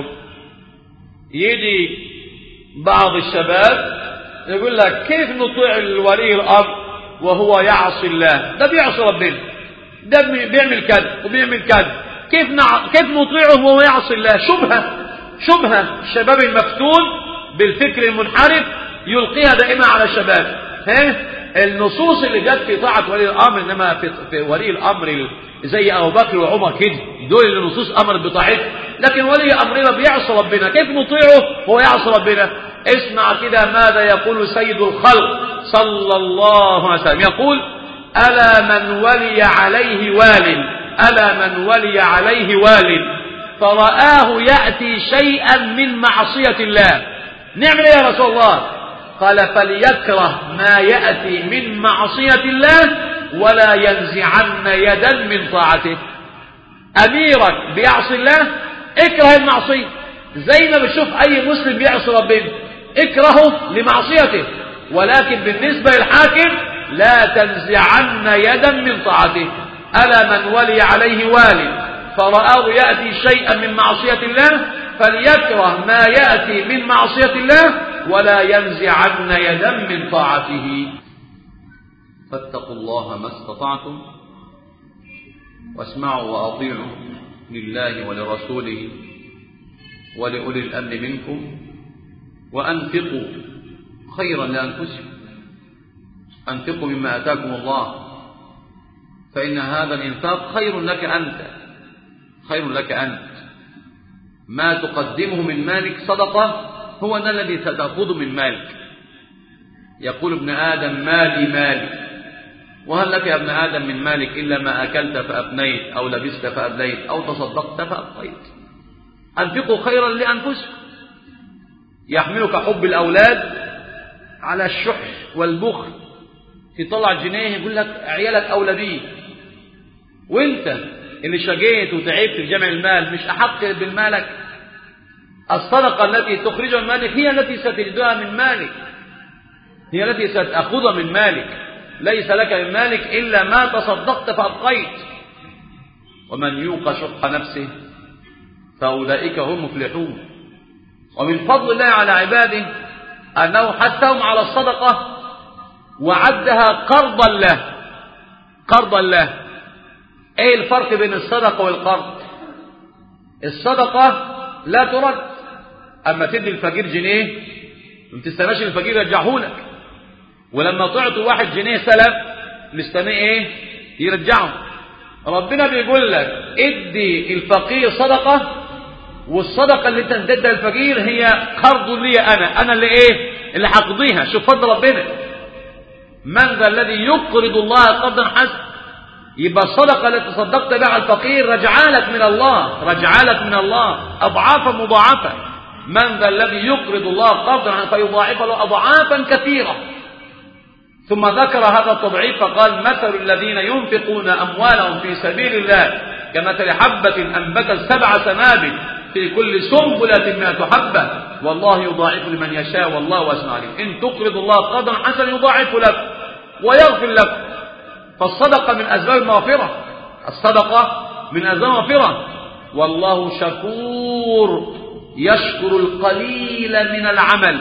يجي بعض الشباب يقول لك كيف نطيع الولي الأمر وهو يعصي الله؟ ده بيعصي ربنا، ده بيعمل كذا وبيعمل كذا، كيف نطيعه وهو يعصي الله؟ شبهة الشباب المفتون بالفكر المنحرف يلقيها دائما على الشباب. النصوص اللي جت في طاعة ولي الأمر، إنما في ولي الأمر زي أبو بكر وعمر كده، دول اللي النصوص أمرت بطاعته. لكن ولي أمرنا بيعصي ربنا، كيف نطيعه وهو يعصي ربنا؟ اسمع كده ماذا يقول سيد الخلق صلى الله عليه وسلم، يقول ألا من ولي عليه وال، ألا من ولي عليه وال فرآه يأتي شيئا من معصية الله، نعمل ايه يا رسول الله؟ قال فليكره ما يأتي من معصية الله ولا ينزعن يدا من طاعته. أميرك بيعصي الله اكره المعصية، زي ما بتشوف أي مسلم بيعصي ربنا اكرهه لمعصيته، ولكن بالنسبة للحاكم لا تنزعن يدا من طاعته. ألا من ولي عليه والي فرآه يأتي شيئا من معصية الله فليكره ما يأتي من معصية الله ولا ينزعن يدا من طاعته. فاتقوا الله ما استطعتم واسمعوا وأطيعوا لله ولرسوله ولأولي الأمر منكم وأنفقوا خيرا لأنفسكم. أنفقوا مما آتاكم الله فإن هذا الإنفاق خير لك أنت، خير لك أنت. ما تقدمه من مالك صدقة هو ده الذي ستأخذه من مالك. يقول ابن آدم مالي مالي، وهل لك يا ابن آدم من مالك إلا ما أكلت فأفنيت أو لبست فأبليت أو تصدقت فأبقيت. أنفقوا خيرا لأنفسكم. يحملك حب الأولاد على الشح والبخل، تطلع جنيه يقول لك عيالك أولى بيه، وانت اللي شقيت وتعبت في جمع المال مش أحق بالمالك. الصدقة التي تخرجها من مالك هي التي ستجدها من مالك، هي التي ستأخذها من مالك. ليس لك من مالك إلا ما تصدقت فأبقيت. ومن يوق شح نفسه فأولئك هم مفلحون. ومن فضل الله على عباده أنه حثهم على الصدقة وعدها قرضا له. قرضا له. ايه الفرق بين الصدقة والقرض؟ الصدقة لا ترد، اما تدي الفقير جنيه ما تستناش الفقير يرجعه لك، ولما تعطي واحد جنيه سلف مستنيه ايه؟ يرجعه. ربنا بيقول لك ادي الفقير صدقة، والصدقة اللي انت تديها الفقير هي قرض لي انا اللي ايه؟ اللي هقضيها. شوف فضل ربنا. من ذا الذي يقرض الله قرضا حسنا يبقى الصدقة التي تصدقت بها على الفقير رجعالك من الله، رجعالك من الله أضعافا مضاعفة. من ذا الذي يقرض الله قرضا فيضاعف له أضعافا كثيرة. ثم ذكر هذا التضعيف فقال مثل الذين ينفقون أموالهم في سبيل الله كمثل حبة أنبتت 7 سنابل في كل سنبلة 100 حبة والله يضاعف لمن يشاء والله واسع عليم. إن تقرض الله قرضا حسنا يضاعف لك ويغفر لك. فالصدقة من أسباب المغفرة، الصدقة من أسباب المغفرة. والله شكور يشكر القليل من العمل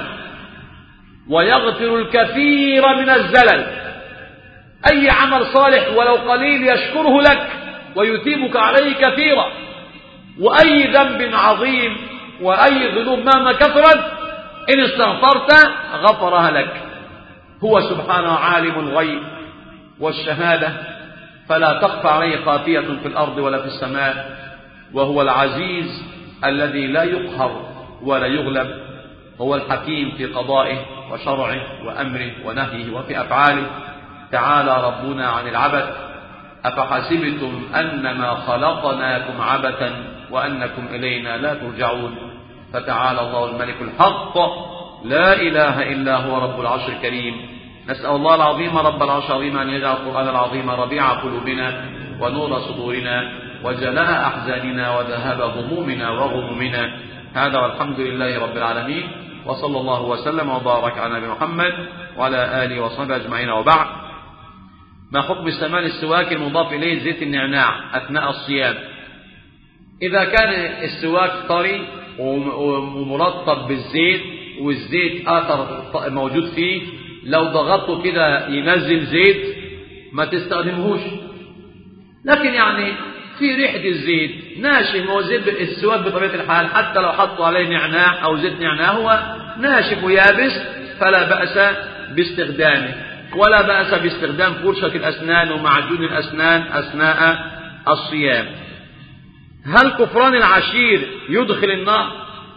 ويغفر الكثير من الزلل. أي عمل صالح ولو قليل يشكره لك ويثيبك عليه كثيرا، وأي ذنب عظيم وأي ذنوب مهما كثرت إن استغفرت غفرها لك. هو سبحانه عالم الغيب والشهادة فلا تخفى عليه خافية في الأرض ولا في السماء، وهو العزيز الذي لا يقهر ولا يغلب، هو الحكيم في قضائه وشرعه وأمره ونهيه وفي أفعاله. تعالى ربنا عن العبث. أفحسبتم أنما خلقناكم عبثا وأنكم إلينا لا ترجعون. فتعالى الله الملك الحق لا إله إلا هو رب العرش الكريم. نسأل الله العظيم رب العرش العظيم أن يجعل القرآن العظيم ربيع قلوبنا ونور صدورنا وجلاء أحزاننا وذهاب همومنا وغمومنا. هذا والحمد لله رب العالمين، وصلى الله وسلم وبارك على نبينا محمد وعلى آله وصحبه أجمعين. وبعد، ما حكم استعمال السواك المضاف إليه زيت النعناع أثناء الصيام؟ إذا كان السواك طري ومرطب بالزيت والزيت آثر موجود فيه، لو ضغطته كده ينزل زيت ما تستخدمهوش. لكن يعني في ريحة الزيت ناشف، هو زيت السواك بطبيعة الحال حتى لو حطوا عليه نعناع أو زيت نعناع هو ناشف ويابس فلا بأس باستخدامه، ولا بأس باستخدام فرشة الأسنان ومعجون الأسنان أثناء الصيام. هل كفران العشير يدخل النار؟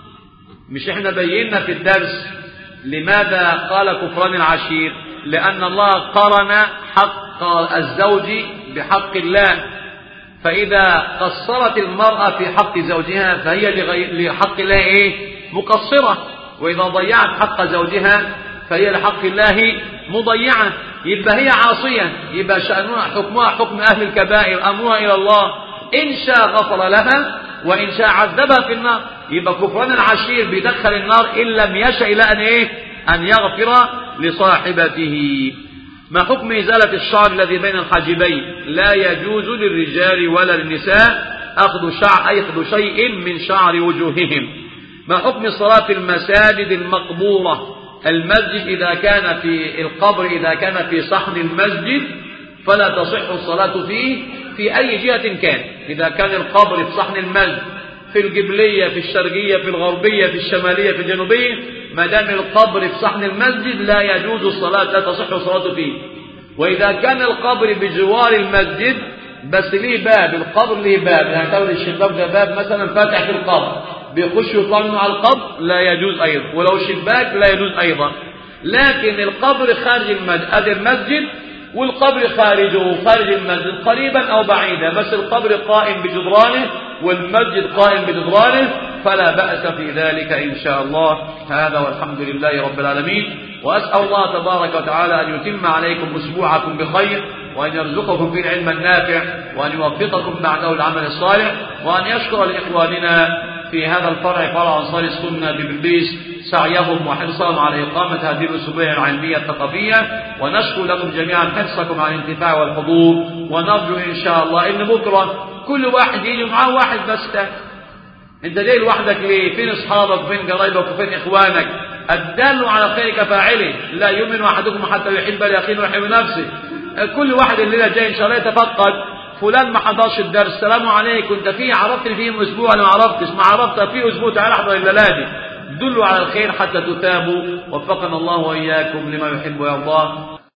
مش احنا بينا في الدرس لماذا قال كفران العشير؟ لأن الله قرن حق الزوج بحق الله، فإذا قصرت المرأة في حق زوجها فهي لحق الله ايه؟ مقصرة، وإذا ضيعت حق زوجها فهي لحق الله مضيعة، يبقى هي عاصية، يبقى شأنها حكمها حكم أهل الكبائر، أمرها إلى الله، إن شاء غفر لها وإن شاء عذبها في النار. يبقى كفران العشير بيدخل النار إن لم يشأ إلى أن إيه؟ أن يغفر لصاحبته. ما حكم إزالة الشعر الذي بين الحاجبين؟ لا يجوز للرجال ولا للنساء أخذ شيء من شعر وجوههم. ما حكم صلاة في المساجد المقبورة؟ المسجد إذا كان في القبر إذا كان في صحن المسجد فلا تصح الصلاة فيه في أي جهة كان. إذا كان القبر في صحن المسجد في القبلية في الشرقية في الغربية في الشمالية في الجنوبية، ما دام القبر في صحن المسجد لا يجوز الصلاة، لا تصح الصلاة فيه. وإذا كان القبر بجوار المسجد بس ليه باب، القبر ليه باب، يعني تقول الشباك ده باب مثلا فاتح في القبر بيخش يطلع على القبر لا يجوز أيضا، ولو شباك لا يجوز أيضا. لكن القبر خارج المسجد، أدي المسجد والقبر خارج المسجد قريبا أو بعيدا، بس القبر قائم بجدرانه والمسجد قائم بجدرانه فلا بأس في ذلك إن شاء الله. هذا والحمد لله رب العالمين، وأسأل الله تبارك وتعالى أن يتم عليكم أسبوعكم بخير، وأن يرزقكم في العلم النافع، وأن يوفقكم بعده العمل الصالح، وأن يشكر لإخواننا في هذا الفرع فرع أنصار السنة ببلبيس سعيهم وحرصهم على إقامة هذه الأسبوع العلمية الثقافية، ونشكر لكم جميعا حرصكم على الانتفاع والحضور، ونرجو إن شاء الله إن بكرة كل واحد يجي معاه واحد بس تاني. أنت جاي لوحدك ليه؟ فين أصحابك وفين قرايبك وفين إخوانك؟ الدال على خير كفاعله، لا يؤمن أحدكم حتى يحب لأخيه ويحب نفسه. كل واحد الليلة جاي إن شاء الله يتفقد. فلان ما حضرش الدرس، السلام عليكم، انت فيه عرفتني فيه اسبوع، انا ما عرفتش، ما عرفت فيه اسبوع، تعال احضر الليله. دلوا على الخير حتى تتابوا. وفقنا الله واياكم لما يحب ويرضاه.